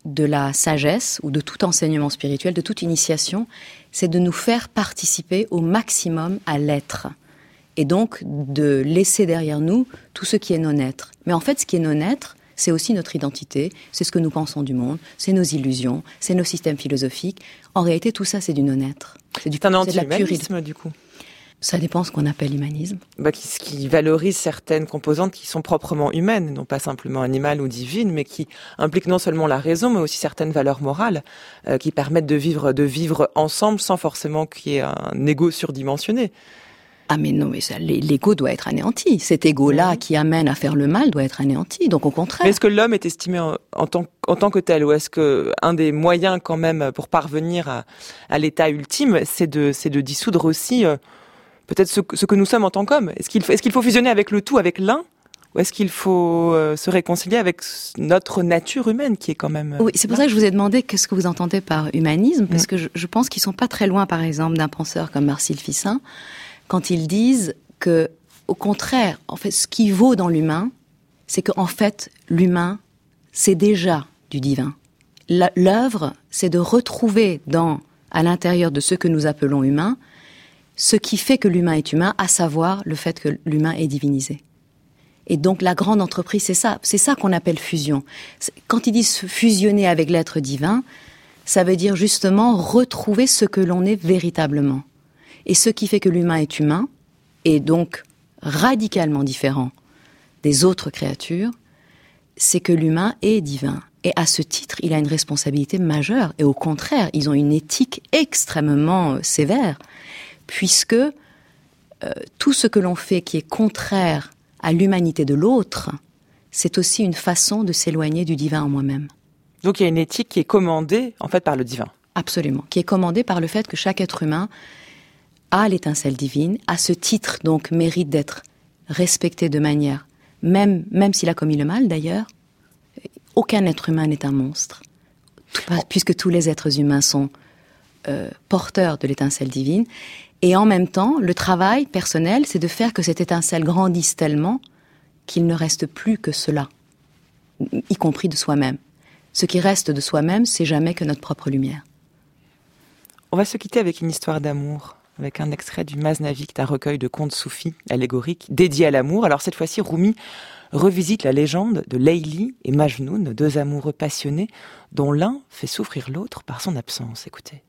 de la sagesse ou de tout enseignement spirituel, de toute initiation, c'est de nous faire participer au maximum à l'être. Et donc de laisser derrière nous tout ce qui est non-être. Mais en fait, ce qui est non-être, c'est aussi notre identité, c'est ce que nous pensons du monde, c'est nos illusions, c'est nos systèmes philosophiques. En réalité, tout ça, c'est du non-être. C'est un anti-humanisme, du coup. Ça dépend ce qu'on appelle humanisme. Qui valorise certaines composantes qui sont proprement humaines, non pas simplement animales ou divines, mais qui impliquent non seulement la raison, mais aussi certaines valeurs morales qui permettent de vivre ensemble sans forcément qu'il y ait un ego surdimensionné. Ah mais non, mais ça, l'ego doit être anéanti. Cet ego-là qui amène à faire le mal doit être anéanti. Donc au contraire. Mais est-ce que l'homme est estimé en tant que tel, ou est-ce que un des moyens quand même pour parvenir à l'état ultime, c'est de dissoudre aussi peut-être ce que nous sommes en tant qu'hommes? Est-ce qu'il faut fusionner avec le tout, avec l'un? Ou est-ce qu'il faut se réconcilier avec notre nature humaine qui est quand même... Oui, c'est pour ça que je vous ai demandé qu'est-ce que vous entendez par humanisme, parce que je pense qu'ils sont pas très loin, par exemple, d'un penseur comme Marcille Ficin, quand ils disent que, au contraire, en fait, ce qui vaut dans l'humain, c'est qu'en fait, l'humain, c'est déjà du divin. L'œuvre, c'est de retrouver à l'intérieur de ce que nous appelons humain, ce qui fait que l'humain est humain, à savoir le fait que l'humain est divinisé. Et donc la grande entreprise, c'est ça qu'on appelle fusion. Quand ils disent fusionner avec l'être divin, ça veut dire justement retrouver ce que l'on est véritablement. Et ce qui fait que l'humain est humain, et donc radicalement différent des autres créatures, c'est que l'humain est divin. Et à ce titre, il a une responsabilité majeure. Et au contraire, ils ont une éthique extrêmement sévère, puisque tout ce que l'on fait qui est contraire à l'humanité de l'autre, c'est aussi une façon de s'éloigner du divin en moi-même. Donc il y a une éthique qui est commandée, en fait, par le divin. Absolument. Qui est commandée par le fait que chaque être humain a l'étincelle divine, à ce titre, donc, mérite d'être respecté de manière, même s'il a commis le mal, d'ailleurs, aucun être humain n'est un monstre, puisque tous les êtres humains sont porteurs de l'étincelle divine. Et en même temps, le travail personnel, c'est de faire que cette étincelle grandisse tellement qu'il ne reste plus que cela, y compris de soi-même. Ce qui reste de soi-même, c'est jamais que notre propre lumière. On va se quitter avec une histoire d'amour, avec un extrait du Masnavi, un recueil de contes soufis allégoriques dédiés à l'amour. Alors cette fois-ci, Rumi revisite la légende de Layli et Majnoun, deux amoureux passionnés, dont l'un fait souffrir l'autre par son absence. Écoutez.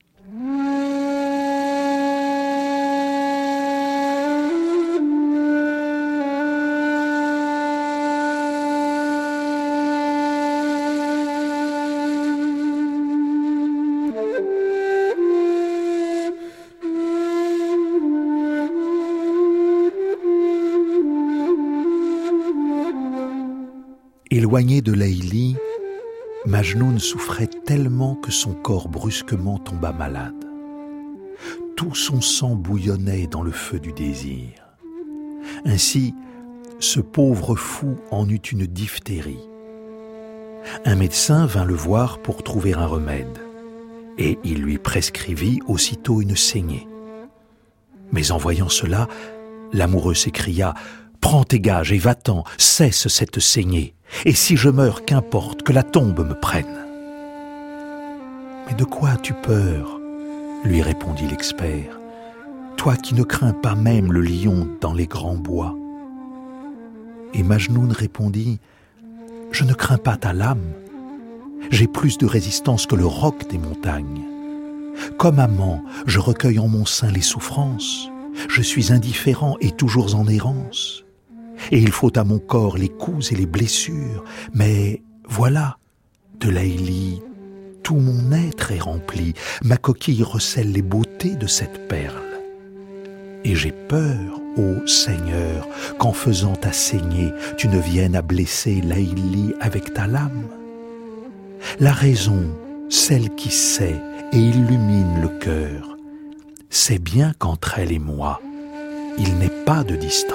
Éloigné de Layli, Majnoun souffrait tellement que son corps brusquement tomba malade. Tout son sang bouillonnait dans le feu du désir. Ainsi, ce pauvre fou en eut une diphtérie. Un médecin vint le voir pour trouver un remède, et il lui prescrivit aussitôt une saignée. Mais en voyant cela, l'amoureux s'écria « Prends tes gages et va-t'en, cesse cette saignée. Et si je meurs, qu'importe, que la tombe me prenne. » « Mais de quoi as-tu peur ?» lui répondit l'expert. « Toi qui ne crains pas même le lion dans les grands bois. » Et Majnoun répondit « Je ne crains pas ta lame. J'ai plus de résistance que le roc des montagnes. Comme amant, je recueille en mon sein les souffrances. Je suis indifférent et toujours en errance. Et il faut à mon corps les coups et les blessures. Mais voilà, de Layli, tout mon être est rempli. Ma coquille recèle les beautés de cette perle. Et j'ai peur, ô Seigneur, qu'en faisant ta saignée, tu ne viennes à blesser Layli avec ta lame. La raison, celle qui sait et illumine le cœur, sait bien qu'entre elle et moi, il n'est pas de distance.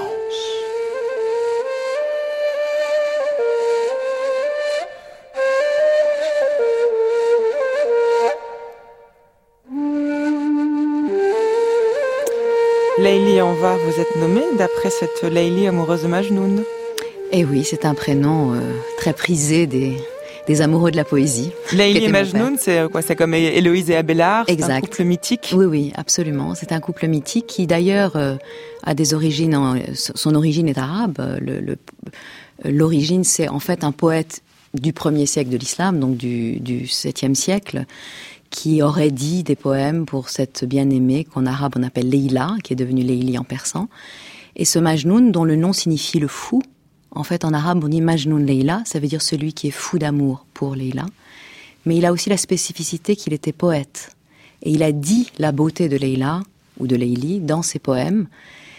Layli en va, vous êtes nommée d'après cette Layli amoureuse de Majnoun. Eh oui, c'est un prénom très prisé des des amoureux de la poésie. Layli et Majnoun, c'est quoi? C'est comme Héloïse et Abélard? Exact. C'est un couple mythique? Oui, absolument. C'est un couple mythique qui d'ailleurs a des origines, son origine est arabe. L'origine, c'est en fait un poète du 1er siècle de l'islam, donc du 7e siècle, qui aurait dit des poèmes pour cette bien-aimée qu'en arabe on appelle Leïla, qui est devenue Layli en persan. Et ce Majnoun, dont le nom signifie le fou, en fait en arabe on dit Majnoun Leïla, ça veut dire celui qui est fou d'amour pour Leïla. Mais il a aussi la spécificité qu'il était poète. Et il a dit la beauté de Leïla, ou de Layli, dans ses poèmes.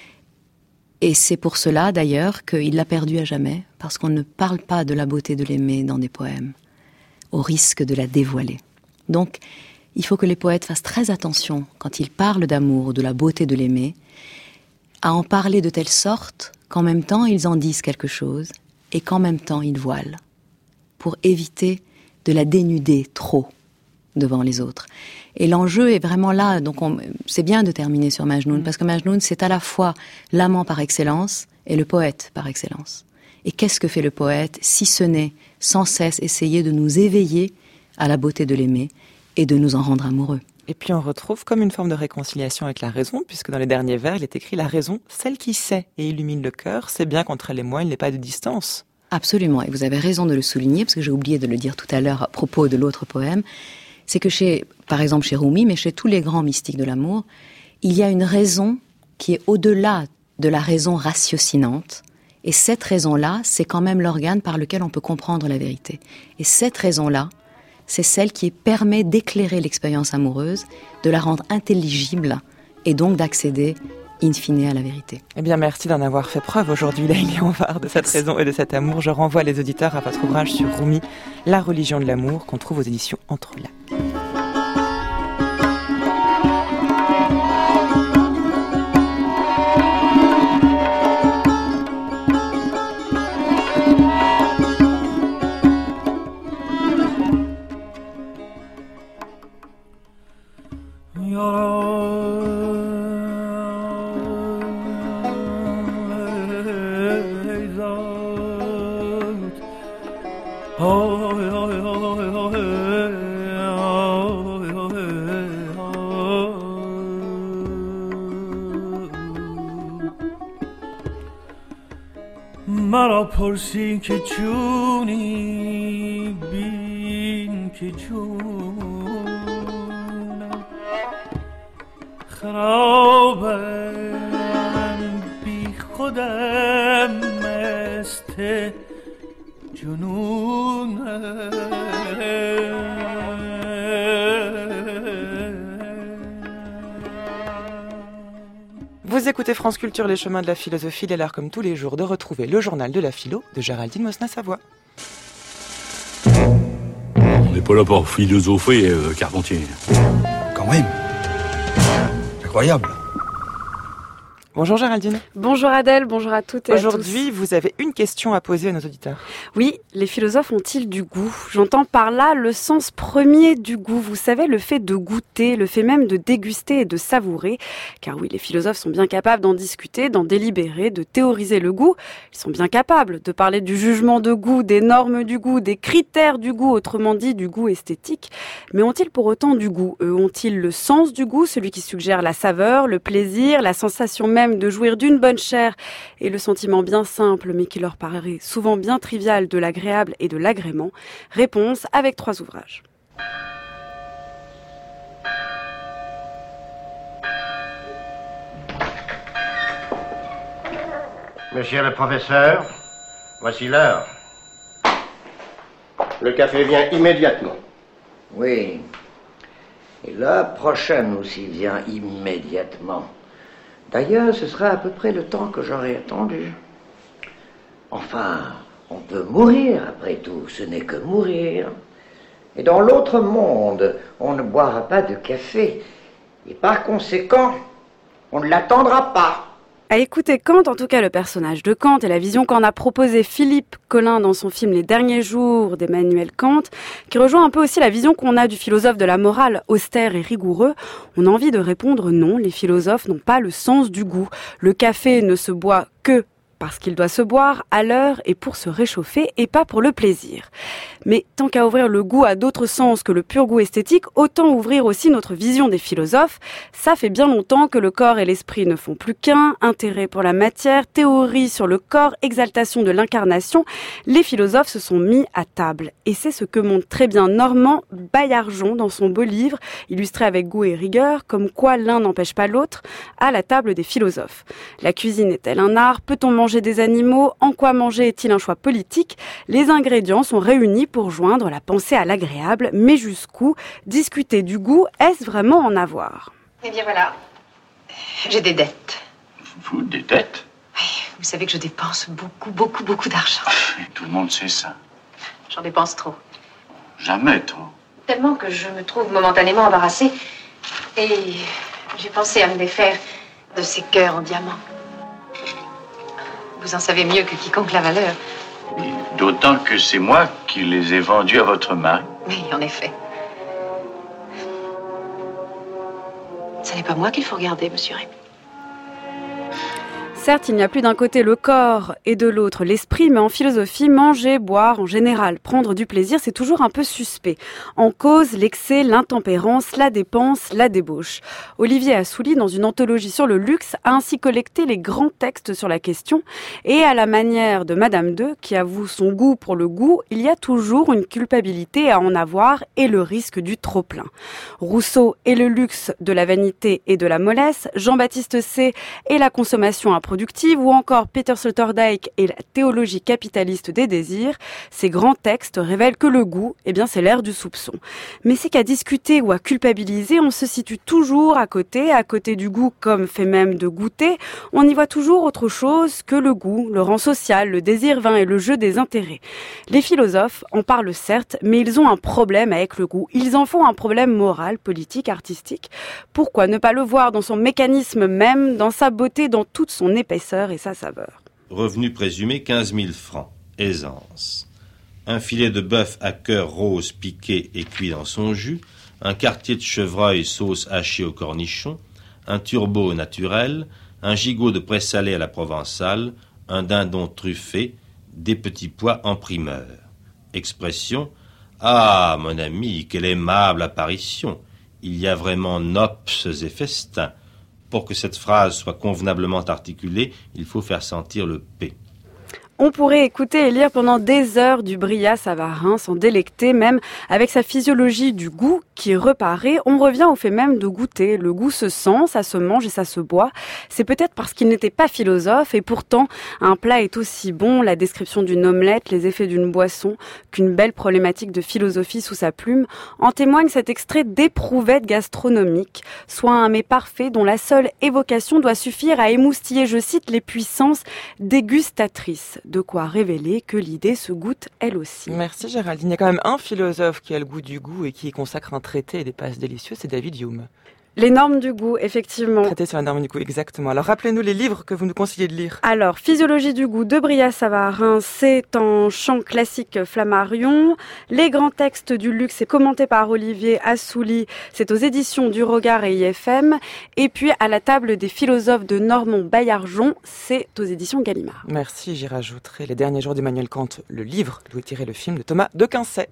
Et c'est pour cela, d'ailleurs, qu'il l'a perdue à jamais, parce qu'on ne parle pas de la beauté de l'aimer dans des poèmes, au risque de la dévoiler. Donc, il faut que les poètes fassent très attention, quand ils parlent d'amour ou de la beauté de l'aimer, à en parler de telle sorte qu'en même temps, ils en disent quelque chose, et qu'en même temps, ils voilent, pour éviter de la dénuder trop devant les autres. Et l'enjeu est vraiment là, donc c'est bien de terminer sur Majnoun, parce que Majnoun, c'est à la fois l'amant par excellence et le poète par excellence. Et qu'est-ce que fait le poète, si ce n'est sans cesse essayer de nous éveiller à la beauté de l'aimer et de nous en rendre amoureux. Et puis on retrouve comme une forme de réconciliation avec la raison, puisque dans les derniers vers, il est écrit « La raison, celle qui sait et illumine le cœur, sait bien qu'entre elle et moi, il n'est pas de distance. » Absolument, et vous avez raison de le souligner, parce que j'ai oublié de le dire tout à l'heure à propos de l'autre poème, c'est que par exemple chez Rumi, mais chez tous les grands mystiques de l'amour, il y a une raison qui est au-delà de la raison ratiocinante. Et cette raison-là, c'est quand même l'organe par lequel on peut comprendre la vérité. Et cette raison-là, c'est celle qui permet d'éclairer l'expérience amoureuse, de la rendre intelligible et donc d'accéder in fine à la vérité. Eh bien, merci d'en avoir fait preuve aujourd'hui, Layli Anvar, de cette raison et de cet amour. Je renvoie les auditeurs à votre ouvrage sur Rumi, La religion de l'amour, qu'on trouve aux éditions Entrelacs. مرا پرسی که چونی بین که جونم خرابم بی خودم مست جنونم. Vous écoutez France Culture, les chemins de la philosophie. Il est l'heure, comme tous les jours, de retrouver le journal de la philo de Géraldine Mosna-Savoie. On n'est pas là pour philosopher, Carpentier. Quand même. C'est incroyable. Bonjour Géraldine. Bonjour Adèle, bonjour à toutes et à tous. Aujourd'hui, vous avez une question à poser à nos auditeurs. Oui, les philosophes ont-ils du goût ? J'entends par là le sens premier du goût. Vous savez, le fait de goûter, le fait même de déguster et de savourer. Car oui, les philosophes sont bien capables d'en discuter, d'en délibérer, de théoriser le goût. Ils sont bien capables de parler du jugement de goût, des normes du goût, des critères du goût, autrement dit du goût esthétique. Mais ont-ils pour autant du goût ? Eux ont-ils le sens du goût, celui qui suggère la saveur, le plaisir, la sensation même de jouir d'une bonne chair et le sentiment bien simple mais qui leur paraît souvent bien trivial de l'agréable et de l'agrément? Réponse avec 3 ouvrages. Monsieur le professeur, voici l'heure. Le café vient immédiatement. Oui. Et la prochaine aussi vient immédiatement. D'ailleurs, ce sera à peu près le temps que j'aurais attendu. Enfin, on peut mourir après tout, ce n'est que mourir. Et dans l'autre monde, on ne boira pas de café. Et par conséquent, on ne l'attendra pas. À écouter Kant, en tout cas le personnage de Kant et la vision qu'en a proposé Philippe Collin dans son film Les Derniers Jours d'Emmanuel Kant, qui rejoint un peu aussi la vision qu'on a du philosophe de la morale austère et rigoureux, on a envie de répondre non, les philosophes n'ont pas le sens du goût. Le café ne se boit que parce qu'il doit se boire à l'heure et pour se réchauffer et pas pour le plaisir. Mais tant qu'à ouvrir le goût à d'autres sens que le pur goût esthétique, autant ouvrir aussi notre vision des philosophes. Ça fait bien longtemps que le corps et l'esprit ne font plus qu'un, intérêt pour la matière, théorie sur le corps, exaltation de l'incarnation. Les philosophes se sont mis à table. Et c'est ce que montre très bien Normand Baillargeon dans son beau livre, illustré avec goût et rigueur, comme quoi l'un n'empêche pas l'autre, à la table des philosophes. La cuisine est-elle un art? Peut-on manger des animaux? En quoi manger est-il un choix politique? Les ingrédients sont réunis pour joindre la pensée à l'agréable, mais jusqu'où? Discuter du goût, est-ce vraiment en avoir? Eh bien voilà, j'ai des dettes. Vous, des dettes? Oui, vous savez que je dépense beaucoup d'argent. Tout le monde sait ça. J'en dépense trop. Jamais trop. Tellement que je me trouve momentanément embarrassée. Et j'ai pensé à me défaire de ces cœurs en diamant. Vous en savez mieux que quiconque la valeur. D'autant que c'est moi qui les ai vendus à votre mari. Oui, en effet. Ce n'est pas moi qu'il faut regarder, monsieur Rémy. Certes, il n'y a plus d'un côté le corps et de l'autre l'esprit, mais en philosophie, manger, boire, en général, prendre du plaisir, c'est toujours un peu suspect. En cause, l'excès, l'intempérance, la dépense, la débauche. Olivier Assouline, dans une anthologie sur le luxe, a ainsi collecté les grands textes sur la question. Et à la manière de Madame II, qui avoue son goût pour le goût, il y a toujours une culpabilité à en avoir et le risque du trop-plein. Rousseau et le luxe de la vanité et de la mollesse, Jean-Baptiste C et la consommation improductive, ou encore Peter Sloterdijk et la théologie capitaliste des désirs, ces grands textes révèlent que le goût, eh bien, c'est l'ère du soupçon. Mais c'est qu'à discuter ou à culpabiliser, on se situe toujours à côté du goût comme fait même de goûter, on y voit toujours autre chose que le goût, le rang social, le désir vain et le jeu des intérêts. Les philosophes en parlent certes, mais ils ont un problème avec le goût. Ils en font un problème moral, politique, artistique. Pourquoi ne pas le voir dans son mécanisme même, dans sa beauté, dans toute son épaisseur et sa saveur? Revenu présumé 15 000 francs. Aisance. Un filet de bœuf à cœur rose piqué et cuit dans son jus, un quartier de chevreuil sauce hachée au cornichon, un turbot naturel, un gigot de présalé à la provençale, un dindon truffé, des petits pois en primeur. Expression: ah, mon ami, quelle aimable apparition! Il y a vraiment nops et festins. Pour que cette phrase soit convenablement articulée, il faut faire sentir le P. On pourrait écouter et lire pendant des heures du Brillat-Savarin, s'en délecter même avec sa physiologie du goût qui reparaît. On revient au fait même de goûter. Le goût se sent, ça se mange et ça se boit. C'est peut-être parce qu'il n'était pas philosophe et pourtant un plat est aussi bon, la description d'une omelette, les effets d'une boisson, qu'une belle problématique de philosophie sous sa plume. En témoigne cet extrait d'éprouvette gastronomique, soit un mets parfait dont la seule évocation doit suffire à émoustiller, je cite, les puissances dégustatrices. De quoi révéler que l'idée se goûte elle aussi. Merci Géraldine. Il y a quand même un philosophe qui a le goût du goût et qui y consacre un traité et des passes délicieuses, c'est David Hume. Les normes du goût, effectivement. Traité sur la norme du goût, exactement. Alors rappelez-nous les livres que vous nous conseillez de lire. Alors, Physiologie du goût de Brillat-Savarin, c'est en chant classique Flammarion. Les grands textes du luxe, c'est commenté par Olivier Assouline, c'est aux éditions du Regard et IFM. Et puis, à la table des philosophes de Normand Baillargeon, c'est aux éditions Gallimard. Merci, j'y rajouterai Les derniers jours d'Emmanuel Kant, le livre, d'où est tiré le film de Thomas de Quincey.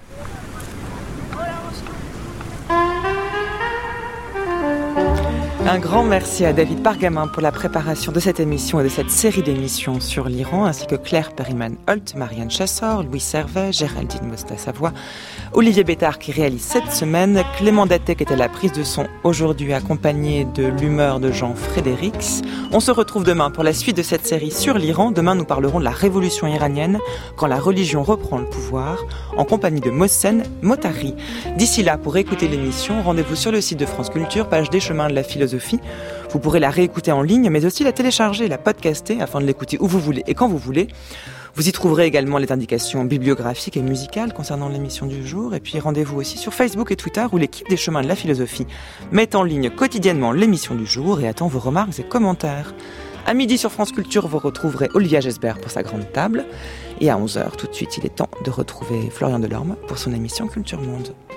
Un grand merci à David Pargamin pour la préparation de cette émission et de cette série d'émissions sur l'Iran, ainsi que Claire Perriman-Holt, Marianne Chassor, Louis Servet, Géraldine Mosta-Savoie, Olivier Bétard qui réalise cette semaine, Clément Datet qui est à la prise de son aujourd'hui accompagné de l'humeur de Jean Frédérix. On se retrouve demain pour la suite de cette série sur l'Iran. Demain, nous parlerons de la révolution iranienne quand la religion reprend le pouvoir, en compagnie de Mohsen Mottari. D'ici là, pour écouter l'émission, rendez-vous sur le site de France Culture, page des chemins de la philosophie. Vous pourrez la réécouter en ligne, mais aussi la télécharger, la podcaster, afin de l'écouter où vous voulez et quand vous voulez. Vous y trouverez également les indications bibliographiques et musicales concernant l'émission du jour. Et puis rendez-vous aussi sur Facebook et Twitter, où l'équipe des chemins de la philosophie met en ligne quotidiennement l'émission du jour et attend vos remarques et commentaires. À midi sur France Culture, vous retrouverez Olivia Gesbert pour sa grande table. Et à 11h, tout de suite, il est temps de retrouver Florian Delorme pour son émission Culture Monde.